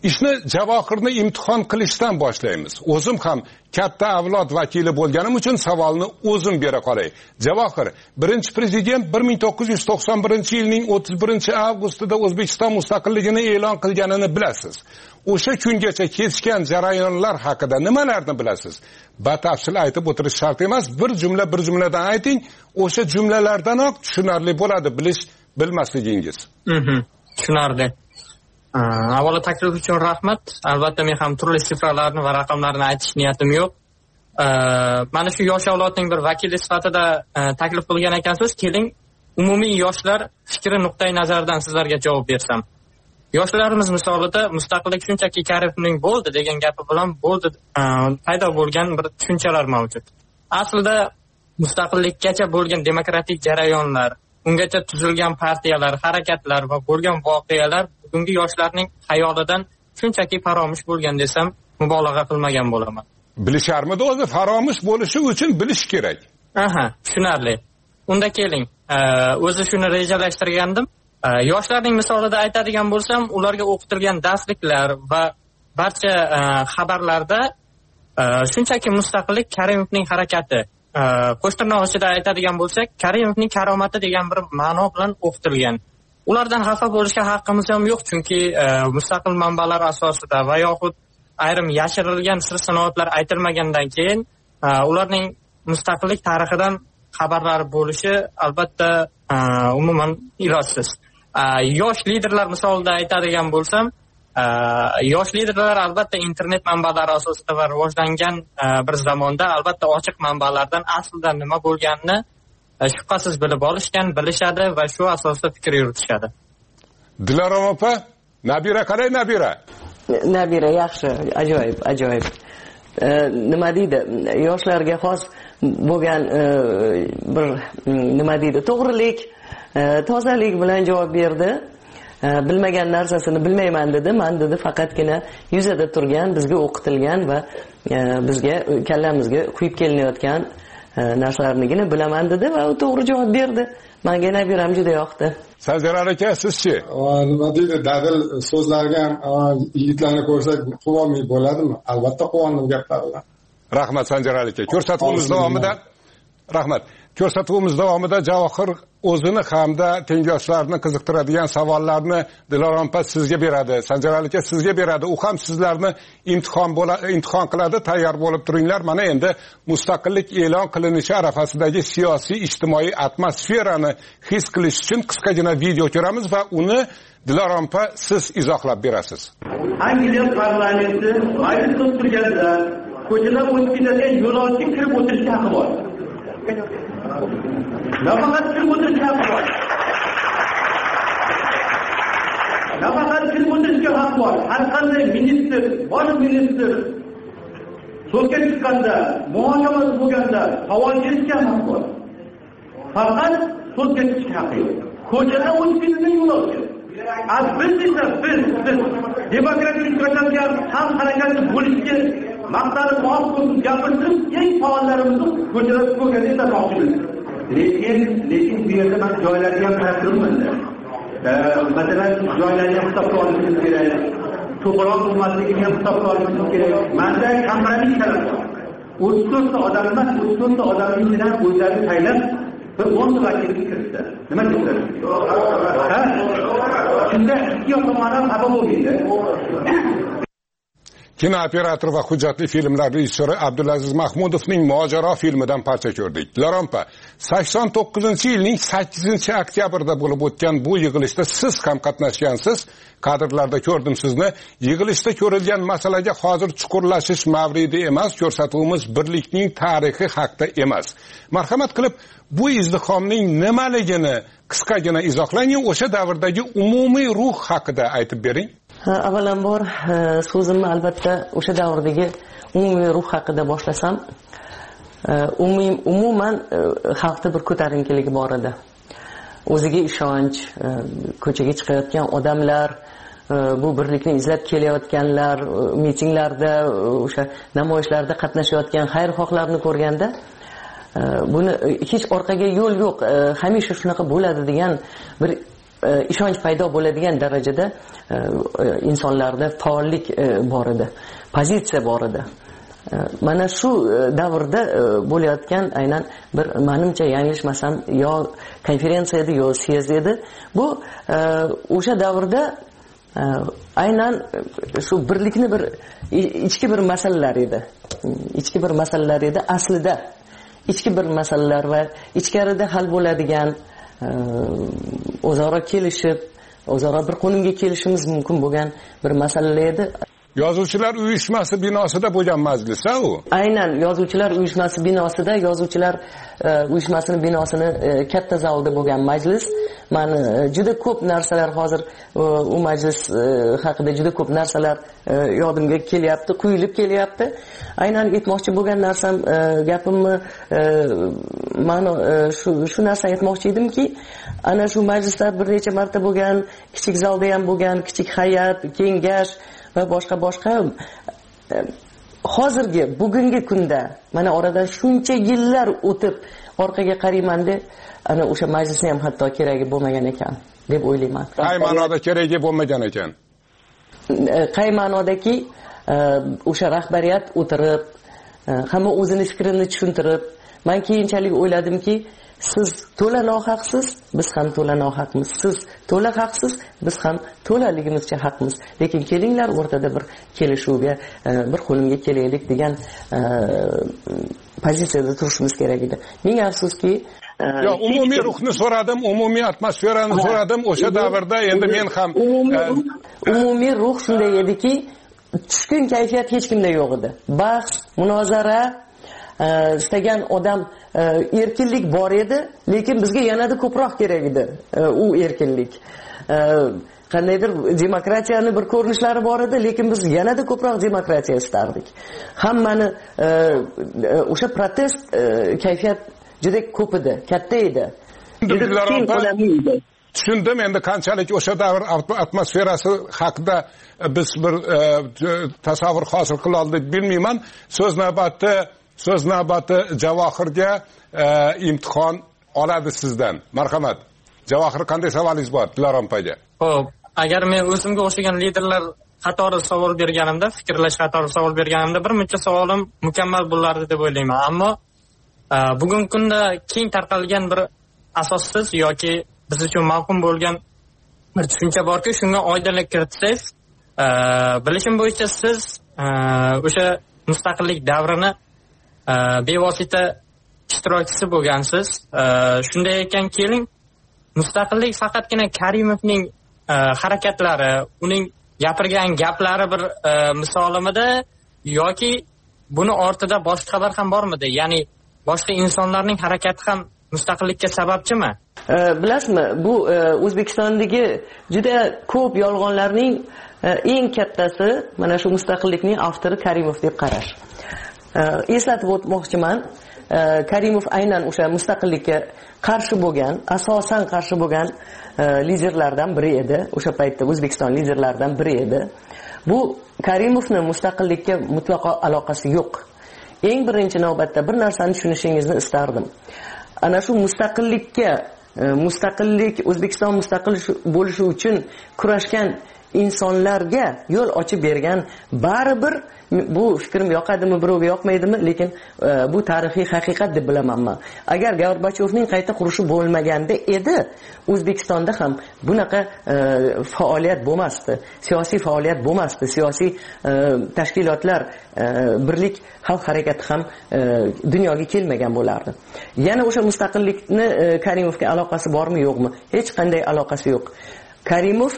[SPEAKER 12] ishni Javohirni imtihon qilishdan boshlaymiz. O'zim ham katta avlod vakili bo'lganim uchun savolni o'zim bera qolay. Javohir, birinchi prezident 1991-yilning 31-avgustida O'zbekiston mustaqilligini e'lon qilganini bilasiz. O'sha kungacha kechgan jarayonlar haqida nimalarni bilasiz? Batafsil aytib o'tirish shart emas, bir jumladan ayting, o'sha jumlalardanoq tushunarli bo'ladi bilmasligingiz.
[SPEAKER 15] Tushunarli. Avvalo taklif uchun rahmat. Albatta men ham turli sifralarni va raqamlarni aytish niyatim yo'q. Mana shu yosh avlodning bir vakili sifatida taklif qilgan ekansiz. Keling, umumiy yoshlar fikri nuqtai nazaridan sizlarga javob bersam. Yoshlarimiz misolida mustaqillik shunchaki Karimovning bo'ldi degan gapi bilan bo'ldi paydo bo'lgan bir tushunchalar mavjud. Aslida mustaqillikkacha bo'lgan demokratik jarayonlar, ungacha tuzilgan partiyalar, harakatlar va bo'lgan voqealar bugungi yoshlarning xayolidan shunchaki faromush bo'lgan desam mubolag'a qilmagan bo'laman.
[SPEAKER 12] Bilisharmidi o'zi faromush bo'lishi uchun bilish kerak.
[SPEAKER 15] Tushunarli. Unda keling, o'zi shuni rejalashtirgandim. Yoshlarning misolida aytadigan bo'lsam, ularga o'qitilgan darsliklar va barcha xabarlarda shunchaki mustaqillik Karimovning harakati, qo'shtirnoq ichida aytadigan bo'lsak, Karimovning karomati degan bir ma'no bilan o'qitilgan. Ulardan xafa bo'lishga haqqimiz ham yo'q, chunki mustaqil manbalar asosida va yoxud ayrim yashirilgan sir-sinoatlar aytilmagandan keyin ularning mustaqillik tarixidan xabarlar bo'lishi albatta umuman ilojsiz. Yosh liderlar misolida aytadigan bo'lsam, yosh liderlar albatta internet manbalari asosida va rivojlangan bir zamonda albatta ochiq manbalardan aslida nima bo'lganini shubhasiz bilib olishgan, bilishadi va shu asosda fikr yuritishadi.
[SPEAKER 12] Dilorom opa, Nabira qalay Nabira?
[SPEAKER 13] Nabira yaxshi, ajoyib. Nima deydi? Yoshlarga xos bo'lgan bir nima deydi? To'g'rilik, tozalik bilan javob berdi. Bilmagan narsasini bilmayman dedi. Men dedi faqatgina yuzada turgan, bizga o'qitilgan va bizga kallamizga quyib kelinayotgan narsalarnigina bilaman dedi va u to'g'ri javob berdi. Menga Nabiram juda yoqdi.
[SPEAKER 12] Sanjar aka, sizchi?
[SPEAKER 14] Nima deydi? Dadil so'zlarga yigitlarni ko'rsak quvonmay bo'ladimi? Albatta quvondim gaplaridan.
[SPEAKER 12] Rahmat Sanjar aka. Ko'rsatuvimiz davomida Javohir o'zini hamda tengdoshlarni qiziqtiradigan savollarni Dilorom opa sizga beradi, Sanjar aka sizga beradi. U ham sizlarni imtihon qiladi, tayyor bo'lib turinglar. Mana endi mustaqillik e'lon qilinishi arafasidagi siyosiy ijtimoiy atmosferani his qilish uchun qisqagina video ko'ramiz va uni Dilorom opa siz izohlab berasiz.
[SPEAKER 16] Angliya parlamenti majlis o'tkazganda ko'chalar o'tkazilgan yo'lovchi kirib o'tirishga haqqi bor. Nafaqat kirib o'tirishga haqqi bor. Har qanday ministr, bosh ministr so'zga chiqqanda, muhokama bo'lganda savol berishga haqqi bor. Faqat so'zga chiqishga haqqi yo'q. Ko'chada o'tkazilgan yo'lovchi. Biz demokratik kurashadigan ham harakatni bo'lishga maqsadni muvofiq gapirib, eng faollarimizni ko'chada ko'rganingizda topshirdik. Lekin bu yerda men joylarga ham qarab turibman. Masalan, joylarga hisobga olishimiz kerak. To'g'ri bo'lmasligini ham hisobga olishimiz kerak. Menda kompromiss talab bor. 34 ta odam emas, 34 ta odamning ichidan o'zlarini saylab bir 10 ta vakillik kiritdi. Nima deysiz? Shunda ikki tomondan xabar bo'lmaydi.
[SPEAKER 12] Kinooperator va hujjatli filmlar rejissyori Abdulaziz Mahmudovning Mojaro filmidan parcha ko'rdik. Dilorom-pa, 89-yilning 8-oktyabrda bo'lib o'tgan bu yig'ilishda siz ham qatnashgansiz. Kadrlarda ko'rdim sizni. Yig'ilishda ko'rilgan masalaga hozir chuqurlashish mavridi emas, ko'rsatuvimiz birlikning tarixi haqida emas. Marhamat qilib, bu izdihomning nimaligini qisqagina izohlang, o'sha davrdagi umumiy ruh haqida aytib bering.
[SPEAKER 13] Avvalambor so'zimni albatta o'sha davrdagi umumiy ruh haqida boshlasam, umuman xalqda bir ko'tarinkilik bor edi. O'ziga ishonch, ko'chaga chiqayotgan odamlar, bu birlikni izlab kelayotganlar, mitinglarda, o'sha namoyishlarda qatnashayotgan xayrixohlarni ko'rganda, buni hech orqaga yo'l yo'q, hamisha shunaqa bo'ladi degan bir ishonch paydo bo'ladigan darajada insonlarda faollik bor edi, pozitsiya bor edi. Mana shu davrda bo'layotgan aynan bir menimcha yanglishmasam yo konferensiya edi yo syezd edi. Bu o'sha davrda aynan shu birlikni bir ichki bir masalalar edi. Ichki bir masalalar edi. Aslida ichki bir masalalar va ichkarida hal bo'ladigan o'zaro kelishib, o'zaro bir qonunga kelishimiz mumkin bo'lgan bir masalalar edi.
[SPEAKER 12] Yozuvchilar uyushmasi binosida bo'lgan majlis-a u?
[SPEAKER 13] Aynan yozuvchilar uyushmasi binosida, yozuvchilar uyushmasini binosini katta zalda bo'lgan majlis. Men juda ko'p narsalar hozir u majlis haqida juda ko'p narsalar yodimga kelyapti, quyilib kelyapti. Aynan aytmoqchi bo'lgan narsam gapimni men shu narsa aytmoqchi edimki, ana shu majlislar bir necha marta bo'lgan, kichik zalda ham bo'lgan, kichik hay'at, kengash va boshqa hozirgi bugungi kunda mana oradan shuncha yillar o'tib orqaga qaraymanda ana o'sha majlisni ham hatto keragi bo'lmagan ekan deb o'ylayman.
[SPEAKER 12] Qay ma'noda keragi bo'lmagan ekan?
[SPEAKER 13] Qay ma'nodaki o'sha rahbariyat o'tirib, hamma o'zining fikrini tushuntirib, men keyinchalik o'yladimki, siz to'la nohaqsiz, biz ham to'la nohaqmiz. Siz to'la haqsiz, biz ham to'laligimizcha haqmiz. Lekin kelinglar o'rtada bir kelishuvga, bir qo'limga kelaylik degan pozitsiyada turishimiz kerak edi. Ming afsuski,
[SPEAKER 12] yo umumiy ruhni so'radim, umumiy atmosferani so'radim. O'sha davrda endi men ham
[SPEAKER 13] umumiy ruh shunday ediki, tushkun kayfiyat hech kimda yo'q edi. Bahs, munozara, istagan odam erkinlik bor edi, lekin bizga yanada ko'proq kerak edi u erkinlik. Qandaydir demokratiyani bir ko'rinishlari bor edi, lekin biz yanada ko'proq demokratiya istardik. Hammani o'sha protest kayfiyat juda ko'p edi, katta edi.
[SPEAKER 12] Tushundim endi qanchalik o'sha davr atmosferasi haqida biz bir tasavvur hosil qila oldik bilmayman. So'z navbati Javohirga imtihon oladi sizdan. Marhamat. Javohir, qanday savolingiz bor Dilorom opaga?
[SPEAKER 15] Xo'p, agar men o'zimga o'xshagan liderlar qatori savol berganimda, fikrlash qatori savol berganimda bir muncha savolim mukammal bo'lardi deb o'ylayman. Ammo bugungi kunda keng tarqalgan bir asossiz yoki biz uchun ma'qul bo'lgan bir tushuncha borki, shunga oydinlik kiritsangiz, bilishim bo'yicha siz o'sha mustaqillik davrini bevosita ishtirokchisi bo'lgansiz. Shunday ekan, keling, mustaqillik faqatgina Karimovning harakatlari, uning gapirgan gaplari bir misolimida yoki buni ortida boshqa bir ham bormidi? Ya'ni boshqa insonlarning harakati ham mustaqillikka sababchimi?
[SPEAKER 13] Bilasizmi, bu O'zbekistondagi juda ko'p yolg'onlarning eng kattasi mana shu mustaqillikning avtori Karimov deb qarash. Eslatib o'tmoqchiman, Karimov aynan o'sha mustaqillikka qarshi bo'lgan, asosan qarshi bo'lgan liderlardan biri edi. O'sha paytda O'zbekiston liderlaridan biri edi. Bu Karimovning mustaqillikka mutlaqo aloqasi yo'q. Eng birinchi navbatda bir narsani tushunishingizni istardim. Ana shu mustaqillik O'zbekiston mustaqil bo'lishi uchun kurashgan insonlarga yo'l ochib bergan baribir, bu fikrim yoqadimi, birovga yoqmaydimi, lekin bu tarixiy haqiqat deb bilaman men. Agar Gorbachyovning qayta qurishi bo'lmaganda edi, O'zbekistonda ham bunaqa faoliyat bo'lmasdi, siyosiy faoliyat bo'lmasdi, siyosiy tashkilotlar, birlik xalq harakati ham dunyoga kelmagan bo'lardi. Yana o'sha mustaqillikni Karimovga aloqasi bormi, yo'qmi? Hech qanday aloqasi yo'q. Karimov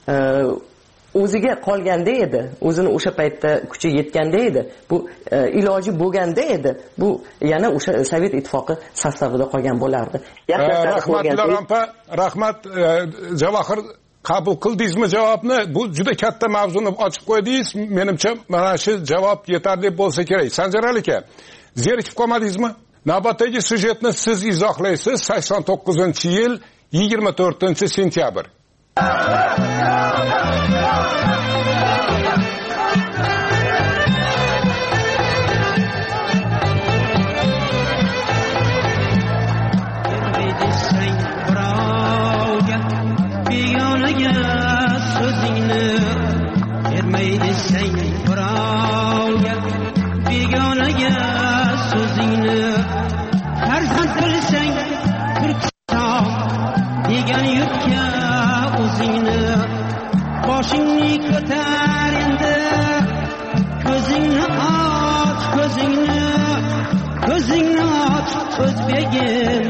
[SPEAKER 13] o'ziga qolganda edi, o'zini o'sha paytda kuchi yetganda edi, bu iloji bo'lganda edi, bu yana o'sha Sovet ittifoqi sostavida qolgan bo'lardi.
[SPEAKER 12] Rahmat Dilorom opa, rahmat. Javohir, qabul qildingizmi javobni? Bu juda katta mavzuni ochib qo'ydingiz. Menimcha mana shu javob yetarli bo'lsa kerak. Sanjar aka, zerikib qolmadingizmi? Navbatdagi syujetni siz izohlaysiz. 89-yil 24-sentyabr.
[SPEAKER 17] farzand bilsang Turkiston degan yurtga o'zingni boshingni ko'tar endi ko'zingni och o'zbegim.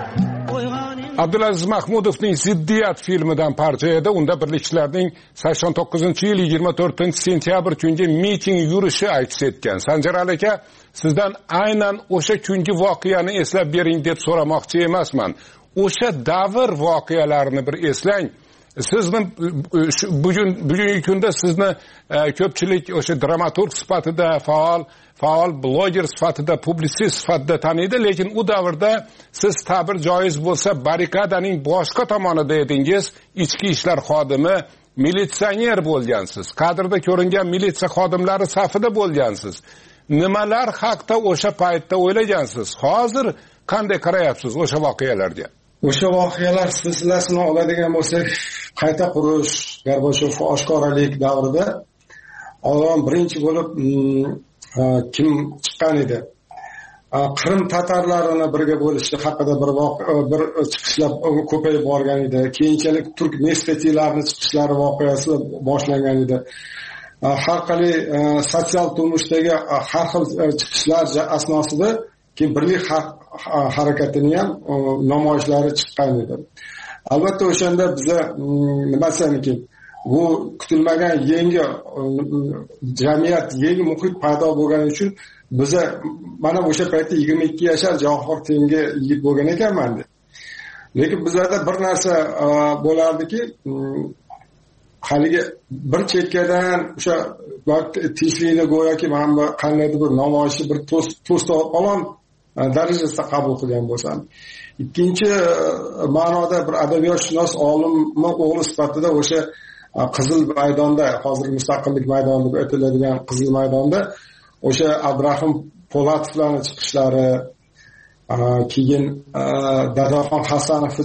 [SPEAKER 12] Abdulaziz Mahmudovning Ziddiyat filmidan parcha edi. Unda birlikchilarning 89-yil 24-sentyabr kungi miting yurishi aks etgan. Sanjaral aka, sizdan aynan o'sha kungi voqeani eslab bering deb so'ramoqchi emasman. O'sha davr voqealarini bir eslang. Sizni bugungi kunda sizni ko'pchilik o'sha dramaturg sifatida faol bloger sifatida, publisist sifatida taniydi, lekin u davrda siz ta'bir joiz bo'lsa barrikadaning boshqa tomonida edingiz, ichki ishlar xodimi, militsioner bo'lgansiz. Kadrda ko'ringan militsiya xodimlari safida bo'lgansiz. Nimalar haqida o'sha paytda o'ylagansiz? Hozir qanday qarayapsiz o'sha voqealarga?
[SPEAKER 14] O'sha voqealar silsilasini oladigan bo'lsak, qayta qurish, Gorbachov oshkoralik davrida avval birinchi bo'lib kim chiqqan edi? Qrim tatarlarini birga bo'lishi haqida bir chiqishlar ko'payib borgan edi. Keyinchalik turk nesbetiylarning chiqishlari voqeasi boshlangan edi. Har qalay sotsial turmushdagi har xil chiqishlar asnosida keyin birlik harakatining ham namoyishlari chiqqan edi. Albatta o'shanda biza nima desamki, bu kutilmagan yangi jamiyat, yangi muhit paydo bo'lgani uchun biza mana o'sha paytda 22 yashar Javohir tengi yigit bo'lgan ekanman. Lekin bizlarda bir narsa bo'lardiki, haligi bir chekkadan o'sha tinchlikni go'yoki mana bu qandaydir bir namoyishni bir to'sta olon darajasida qabul qilgan bo'lsam, ikkinchi ma'noda bir adabiyotshunos olimni o'g'li sifatida o'sha Qizil maydonda, hozir Mustaqillik maydoni deb aytiladigan Qizil maydonda o'sha Abdrahim Polatovlarning chiqishlari, keyin Dadaxon Hasanovning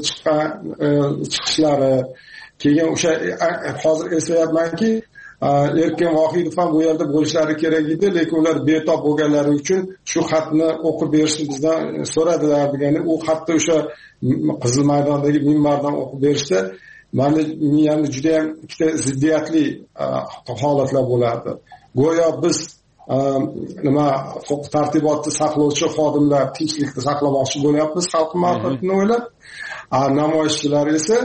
[SPEAKER 14] chiqishlari, keyin o'sha hozir eslayapmanki, Erkin Vohidov ham bu yerda bo'lishlari kerak edi, lekin ular betob bo'lganlari uchun shu xatni o'qib berishni bizdan so'radilar degani, u xatni o'sha Qizil maydondagi minbardan o'qib berishda meni juda ham ikkita ziddiyatli holatlar bo'lardi. Go'yo biz nima tartibotni saqlovchi xodimlar tinchlikni saqlamoqchi bo'lyapmiz, xalq manfaatini o'ylab, namoyishchilar esa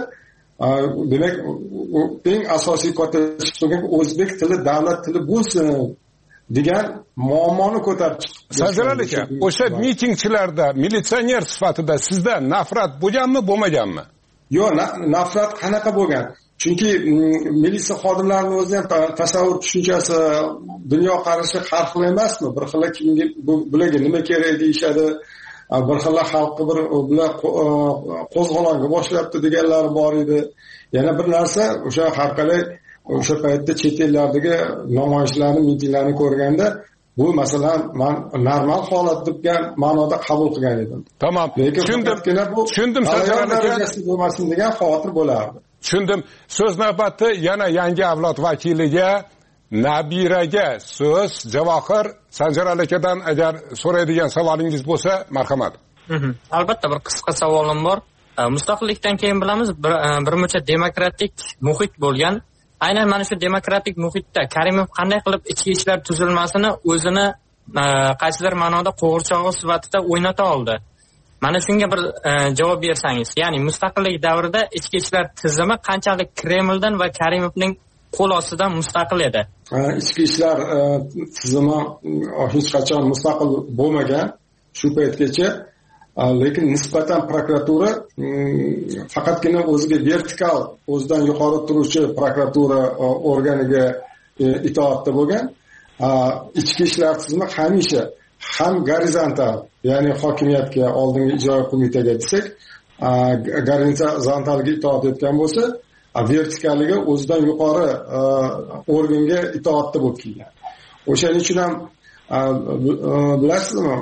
[SPEAKER 14] demak eng asosiy katta chiqgan o'zbek tili davlat tili bo'lsin degan muammoni ko'tarib chiqdi.
[SPEAKER 12] Sanjaral aka, o'sha mitingchilarda militsioner sifatida sizda nafrat bo'lganmi, bo'lmaganmi?
[SPEAKER 14] Yo'q, nafrat qanaqa bo'lgan? Chunki militsiya xodimlarining o'zi ham tasavvur tushunchasi, dunyo qarashi har xil emasmi? Bir xil kimga bularga nima kerak deyishadi, bir xil xalqni bir bular qo'zg'olonga boshlayapti deganlari bor edi. Yana bir narsa, o'sha har qalay o'sha paytda chet ellardagi namoyishlarni, mitinglarni ko'rganda bu masalan men normal holat degan ma'noda qabul qilgan edim.
[SPEAKER 12] Tamam. Tushundim.
[SPEAKER 14] Darajasi bo'lmasin degan xavotir bo'lardi.
[SPEAKER 12] Tushundim. So'z navbati yana yangi avlod vakiliga, nabiraga so'z. Javohir, Sanjaral akadan agar so'raydigan savolingiz bo'lsa, marhamat.
[SPEAKER 15] Albatta bir qisqa savolim bor. Mustaqillikdan keyin bilamiz bir muncha demokratik muhit bo'lgan. Aynan mana shu demokratik muhitda Karimov qanday qilib ichki ishlar tuzilmasini o'zini qaysidir ma'noda qo'g'irchog'i sifatida o'ynata oldi. Mana shunga bir javob bersangiz, ya'ni mustaqillik davrida ichki ishlar tizimi qanchalik Kremldan va Karimovning qo'l ostidan mustaqil edi?
[SPEAKER 14] Ichki ishlar tizimi hech qachon mustaqil bo'lmagan shu paytgacha, lekin nisbatan prokuratura faqatgina o'ziga vertikal, o'zidan yuqori turuvchi prokuratura organiga itoatda bo'lgan. Ichki ishlar tizimi hamisha ham gorizontal, ya'ni hokimiyatga, oldingi ijroiya qo'mitaga desak, gorizontalga itoat etgan bo'lsa, vertikaliga o'zidan yuqori organga itoatda bo'lib kelgan. O'shaning uchun ham bilasizmi,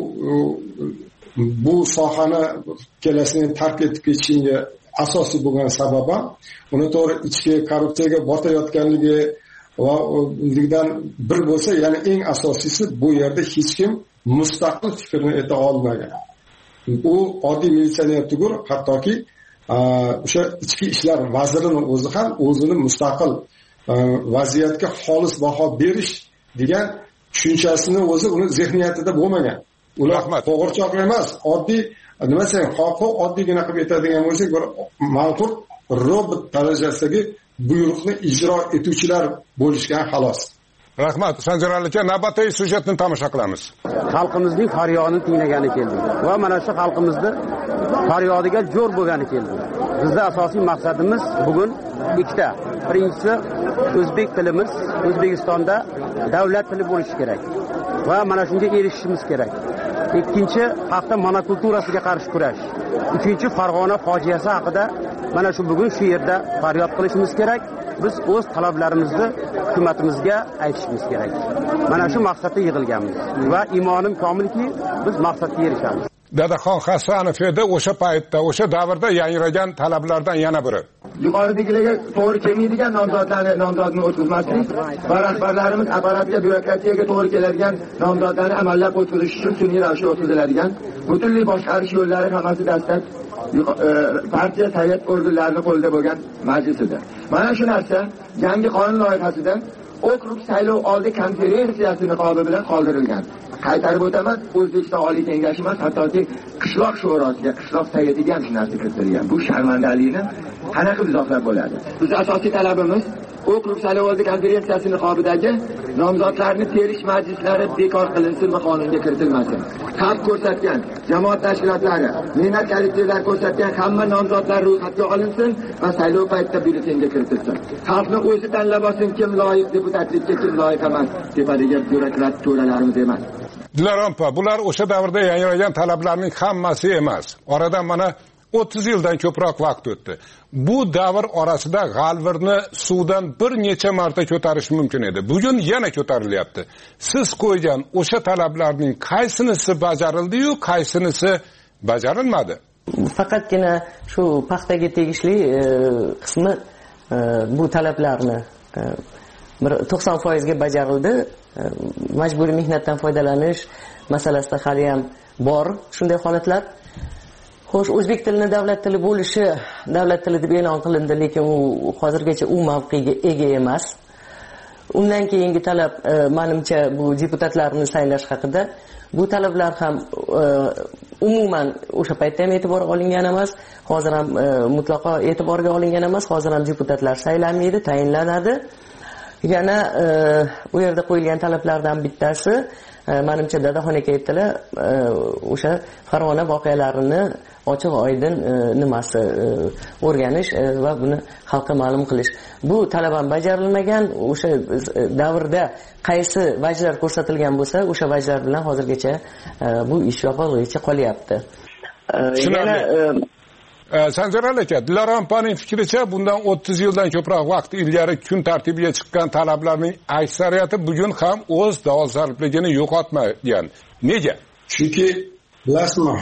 [SPEAKER 14] bu sohani kelasidan tark etib ketishiga asosiy bo'lgan sabab ham uni to'g'ri ichki korrupsiyaga botayotganligi, va undan bir bo'lsa, yana eng asosiysi bu yerda hech kim mustaqil fikrni ayta olmagan. U oddiy militsioner tugur, hattoki o'sha ichki ishlar vazirining o'zi ham o'zini mustaqil vaziyatga xolis baho berish degan tushunchasini o'zi uni zehniyatida bo'lmagan. Ular qo'g'irchoq emas, oddiy nima desang, xoqo oddiygina qilib aytadigan bo'lsak, bir manqur robot darajasidagi buyruqni ijro etuvchilar bo'lishgan xolos.
[SPEAKER 12] Rahmat. Sanjar aka, navbatdagi syujetni tomosha qilamiz.
[SPEAKER 18] Xalqimizning faryodini tinglagani keldi va mana shu xalqimizni faryodiga jo'r bo'lgani keldi. Bizning asosiy maqsadimiz bugun ikkita. Birinchisi, o'zbek tilimiz O'zbekistonda davlat tili bo'lishi kerak va mana shunga erishishimiz kerak. Ikkinchi, paxta monokulturasiga qarshi kurash. Uchinchi, Farg'ona fojiasi haqida mana shu bugun shu yerda faryod qilishimiz kerak. Biz o'z talablarimizni hukumatimizga aytishimiz kerak. Mana shu maqsadda yig'ilganmiz va imonim komilki, biz maqsadga erishamiz.
[SPEAKER 12] Dadaxon Hasanov edi o'sha paytda, o'sha davrda yangragan talablardan yana biri.
[SPEAKER 19] Yuqoridagilarga to'g'ri kelmaydigan nomzodni o'tkazmaslik va rahbarlarimiz apparatga, byurokratiyaga to'g'ri keladigan nomzodlarni amallab o'tkazish uchun sun'iy ravishda o'tkaziladigan butunlay boshqarish yo'llari hammasi dastlab partiya sayt organlarining qo'lida bo'lgan majlisida. Mana shu narsa yangi qonun loyihasida okrug saylov oldi konferensiyasi niqobi bilan qoldirilgan. Qaytarib o'taman, O'zbekiston Oliy Kengashi emas, hattoki qishloq shurosiga, qishloq saytiga ham shu narsa kiritilgan. Bu sharmandalikni qanaqa izohlab bo'ladi? Bizning asosiy talabimiz okrug saylov oldi konferensiyasi niqobidagi nomzodlarni terish majlislari bekor qilinsin va qonunga kiritilmasin. Xalq ko'rsatgan jamoat tashkilotlari, mehnat kollektivlari ko'rsatgan hamma nomzodlar ro'yxatga olinsin va saylov paytida byulletenga kiritilsin. Xalqni o'zi tanlab olsin, kim loyiq deputatlikka, kim loyiq emas, tepadagi byurokrat to'ralarimiz emas.
[SPEAKER 12] Dilarom opa, bular o'sha davrda yangragan talablarning hammasi emas. Oradan mana 30 yildan ko'proq vaqt o'tdi. Bu davr orasida g'alvirni suvdan bir necha marta ko'tarish mumkin edi. Bugun yana ko'tarilyapti. Siz qo'ygan o'sha talablarning qaysinisi bajarildi-yu, qaysinisi bajarilmadi?
[SPEAKER 13] Faqatgina shu paxtaga tegishli qismi bu talablarni 90% ga bajarildi. Majburiy mehnatdan foydalanish masalasida hali ham bor shunday holatlar. Xo'sh, o'zbek tilini davlat tili bo'lishi davlat tili deb e'lon qilindi, lekin u hozirgacha u mavqega ega emas. Undan keyingi talab menimcha bu deputatlarni saylash haqida. Bu talablar ham umuman o'sha paytda ham e'tiborga olingan emas, hozir ham mutlaqo e'tiborga olingan emas. Hozir ham deputatlar saylanmaydi, tayinlanadi. Yana u yerda qo'yilgan talablardan bittasi menimcha Dadaxon aka aytdilar, o'sha Farg'ona voqealarini ochiq oydin nimasi o'rganish va buni xalqqa ma'lum qilish. Bu talab ham bajarilmagan. O'sha davrda qaysi vajlar ko'rsatilgan bo'lsa, o'sha vajlar bilan hozirgacha bu ish yo'qligicha qolyapti.
[SPEAKER 12] Yana Sanjar aka, Dilarom opaning fikricha bundan 30 yildan ko'proq vaqt ilgari kun tartibiga chiqqan talablarning aksariyati bugun ham o'z dolzarbligini yo'qotmagan. Nega?
[SPEAKER 14] Chunki bilasizmi,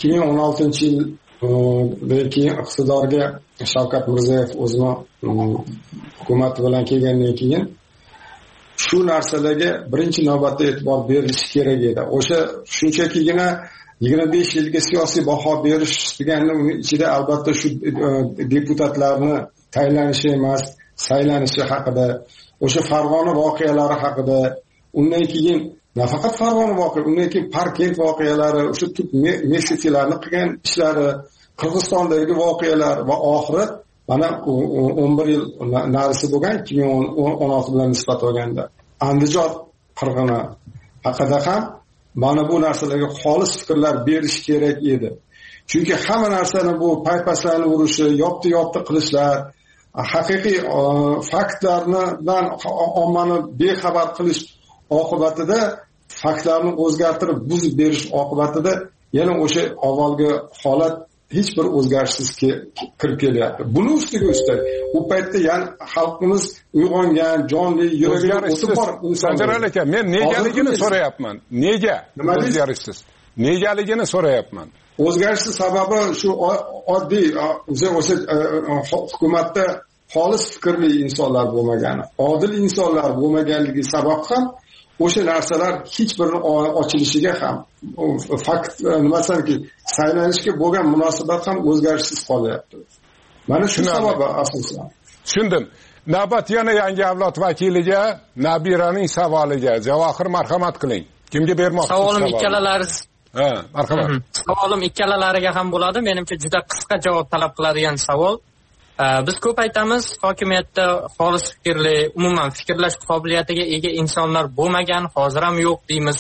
[SPEAKER 14] 2016-yildan keyin iqtidorga Shavkat Mirziyoyev o'zini hukumati bilan kelgandan keyin shu narsalarga birinchi navbatda e'tibor berilishi kerak edi. O'sha shunchakigina 25 yilga siyosiy baho berish deganning uni ichida albatta shu deputatlarni tayinlanishi emas, saylanishi haqida, o'sha Farg'ona voqealari haqida, undan keyin nafaqat Farg'ona voqea, undan keyin Parkent voqealari, o'sha Meksikalarni qilgan ishlari, Qirg'izistondagi voqealar va oxiri mana 11 yil narisi bo'lgan 2016 bilan nisbat olganda Andijon qirg'ini haqida ham mana bu narsalarga xolis fikrlar berish kerak edi. Chunki hamma narsani bu paypaslarni urishi, yopti qilishlar, haqiqiy faktlardan ommani bexabar qilish oqibatida, faktlarni o'zgartirib, buzib berish oqibatida yana o'sha avvalgi holat hech bir o'zgarishsiz kirib kelyapti. Buni ustiga ustak, u paytda yana xalqimiz uyg'ongan, jonli, yuragiga o'tib bor insonlar.
[SPEAKER 12] Sanjar aka, men negaligini so'rayapman. Nega o'zgarishsiz? Negaligini so'rayapman.
[SPEAKER 14] O'zgarishsiz sababi shu oddiy o'sha hukumatda xolis fikrli insonlar bo'lmagani, odil insonlar bo'lmaganligi sabab ham o'sha narsalar hech birini ochilishiga ham fakt nimasanki saylanishga bo'lgan munosabat ham o'zgarishsiz qolyapti. Mana shu sababi asosan.
[SPEAKER 12] Tushundim. Navbat yana yangi avlod vakiliga, nabiraning savoliga Javohir marhamat qiling. Kimga bermoqchisiz?
[SPEAKER 15] Savolim ikkalalari.
[SPEAKER 12] Marhamat.
[SPEAKER 15] Savolim ikkalalariga ham bo'ladi. Menimcha juda qisqa javob talab qiladigan savol. Biz ko'p aytamiz, hokimiyatda xolis fikrli, umuman fikrlash qobiliyatiga ega insonlar bo'lmagan, hozir ham yo'q deymiz.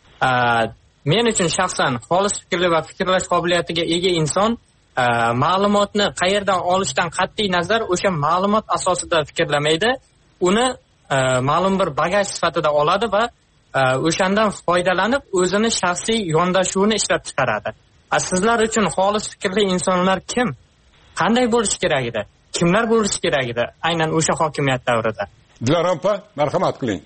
[SPEAKER 15] Men uchun shaxsan xolis fikrli va fikrlash qobiliyatiga ega inson ma'lumotni qayerdan olishdan qat'iy nazar o'sha ma'lumot asosida fikrlamaydi, uni ma'lum bir bagaj sifatida oladi va o'shandan foydalanib o'zini shaxsiy yondashuvini ishlab chiqaradi. Sizlar uchun xolis fikrli insonlar kim? Qanday bo'lish kerak edi? Kimlar bo'lish kerak edi? Aynan o'sha hokimiyat davrida.
[SPEAKER 12] Dilorom opa, marhamat qiling.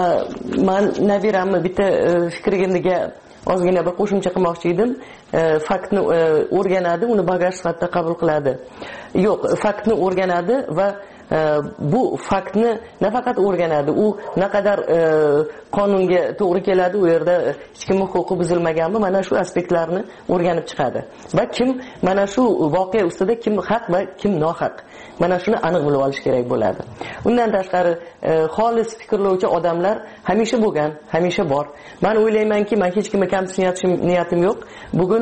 [SPEAKER 13] Men nabiramni bitta fikriga ozgina bir qo'shimcha qilmoqchi edim. Faktni o'rganadi, uni bagaj sifatida qabul qiladi. Yo'q, faktni o'rganadi va bu faktni nafaqat o'rganadi, u naqadar qonunga to'g'ri keladi, u yerda hech kim huquqi buzilmaganmi, mana shu aspektlarni o'rganib chiqadi. Va kim mana shu voqea ustida kim haq va kim nohaq, mana shuni aniq bilib olish kerak bo'ladi. Undan tashqari xolis fikrlovchi odamlar hamisha bo'lgan, hamisha bor. Men o'ylaymanki, men hech kimga kamsitishim niyatim yo'q. Bugun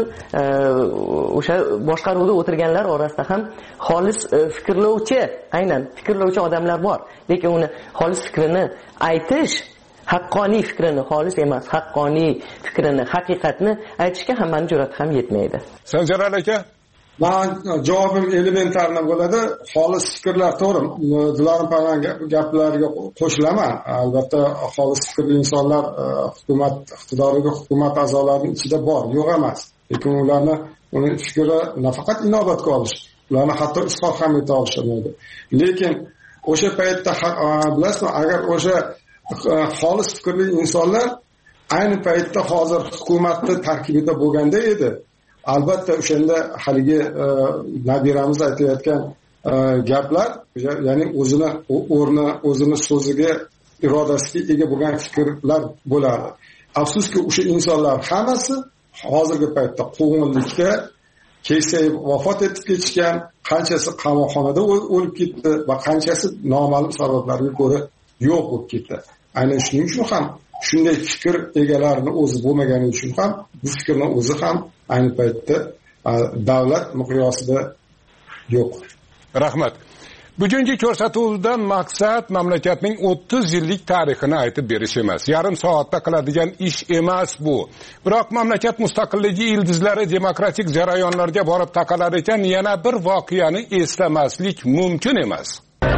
[SPEAKER 13] o'sha boshqaruvda o'tirganlar orasida ham xolis fikrlovchi, aynan fikrlovchi odamlar bor. Lekin uni xolis fikrini aytish, haqqoniy fikrini, xolis emas, haqqoniy fikrini, haqiqatni aytishga hammaning jur'ati ham yetmaydi.
[SPEAKER 12] Sanjar aka,
[SPEAKER 14] men javobim elementarni bo'ladi. Xolis fikrlar to'g'ri. Dilorim opaning gaplariga qo'shilaman. Albatta, xolis fikrli insonlar hukumat iqtidoriga, hukumat a'zolarining ichida bor, yo'q emas. Lekin uning fikri nafaqat inobatga olish, ularni hatto isbot ham eta olishmaydi. Lekin o'sha paytda bilasizmi, agar o'sha xolis fikrli insonlar ayni paytda hozir hukumatni tarkibida bo'lganda edi, albatta o'shanda haligi nabiramiz aytayotgan gaplar, ya'ni o'zini o'rni, o'zini so'ziga, irodasiga ega bo'lgan fikrlar bo'lardi. Afsuski o'sha insonlar hammasi hozirgi paytda quvg'inlikda keysayib vafot etib ketishgan, qanchasi qamoqxonada o'lib ketdi va qanchasi noma'lum sabablarga ko'ra yo'q bo'lib ketdi. Aynan shuning uchun ham shunday fikr egalarini o'zi bo'lmagani uchun ham bu fikrning o'zi ham ayni paytda davlat miqyosida yo'q.
[SPEAKER 12] Rahmat. Bugungi ko'rsatuvdan maqsad mamlakatning 30 yillik tarixini aytib berish emas. Yarim soatda qiladigan ish emas bu. Biroq mamlakat mustaqilligi ildizlari demokratik jarayonlarga borib taqalar ekan, yana bir voqeani eslamaslik mumkin emas.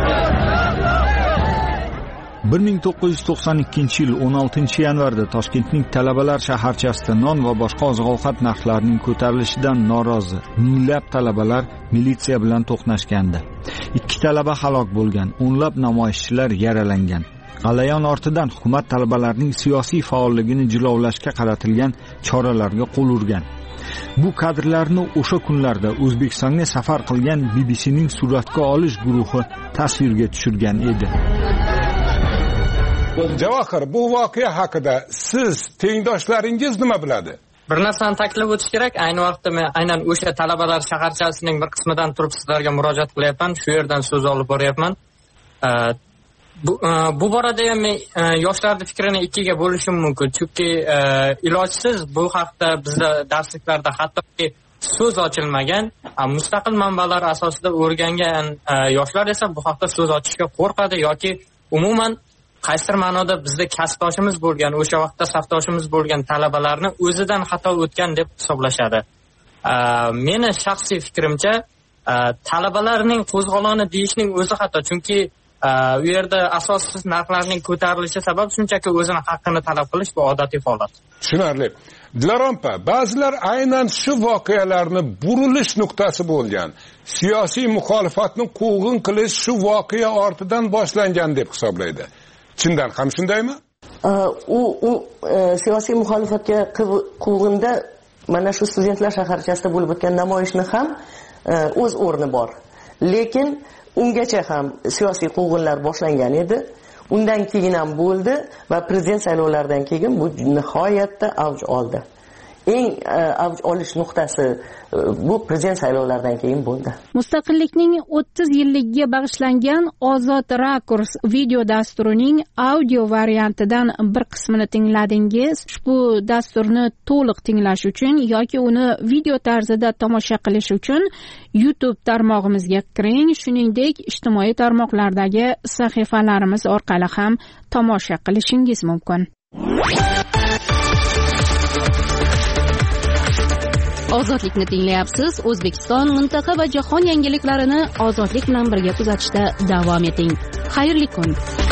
[SPEAKER 10] 1992 yil 16 yanvarda Toshkentning talabalar shaharchasida non va boshqa oziq-ovqat narxlarining ko'tarilishidan norozi minglab talabalar militsiya bilan to'qnashgandi. 2 talaba halok bo'lgan, o'nlab namoyishchilar yaralangan. G'alayon ortidan hukumat talabalarning siyosiy faolligini jilovlashga qaratilgan choralarga qo'l urgan. Bu kadrlarni o'sha kunlarda O'zbekistonga safar qilgan BBCning suratga olish guruhi tasvirga tushirgan edi.
[SPEAKER 12] Javohir, bu voqea haqida siz, tengdoshlaringiz nima biladi?
[SPEAKER 15] Bir narsani ta'kidlab o'tish kerak. Ayni vaqtda men aynan o'sha talabalar shaharchasining bir qismidan turib sizlarga murojaat qilyapman. Shu yerdan so'z olib boryapman. Bu borada ham men yoshlarning fikrini ikkiga bo'lishim mumkin. Chunki ilojsiz bu haqda bizda darsliklarda hattoki so'z ochilmagan. Mustaqil manbalar asosida o'rgangan yoshlar esa bu haqda so'z ochishga qo'rqadi yoki umuman qaysidir ma'noda bizda kasbdoshimiz bo'lgan, o'sha vaqtda safdoshimiz bo'lgan talabalarni o'zidan xato o'tgan deb hisoblashadi. Meni shaxsiy fikrimcha, talabalarning qo'zg'oloni deyishning o'zi xato, chunki u yerda asossiz narxlarning ko'tarilishi sabab shunchaki o'zini haqqini talab qilish bu odatiy holat.
[SPEAKER 12] Tushunarli. Dilorom opa, ba'zilar aynan shu voqealarni burilish nuqtasi bo'lgan, siyosiy muxolifatni quvg'in qilish shu voqea ortidan boshlangan deb hisoblaydi. Chindan ham shundaymi?
[SPEAKER 13] U siyosiy muxolifatga quvg'inda mana shu studentlar shaharchasida bo'lib o'tgan namoyishni ham o'z o'rni bor. Lekin ungacha ham siyosiy quvg'inlar boshlangan edi. Undan keyin ham bo'ldi va prezident saylovlaridan keyin bu nihoyatda avj oldi. Eng avj olish nuqtasi bu prezident saylovlaridan keyin bo'ldi.
[SPEAKER 1] Mustaqillikning 30 yilligiga bag'ishlangan Ozod Rakurs video dasturining audio variantidan bir qismini tingladingiz. Ushbu dasturni to'liq tinglash uchun yoki uni video tarzida tomosha qilish uchun YouTube tarmog'imizga kiring, shuningdek ijtimoiy tarmoqlardagi sahifalarimiz orqali ham tomosha qilishingiz mumkin. Ozodlikni tinglayapsiz. O'zbekiston, mintaqa va jahon yangiliklarini ozodlik bilan birga kuzatishda davom eting. Xayrli kun.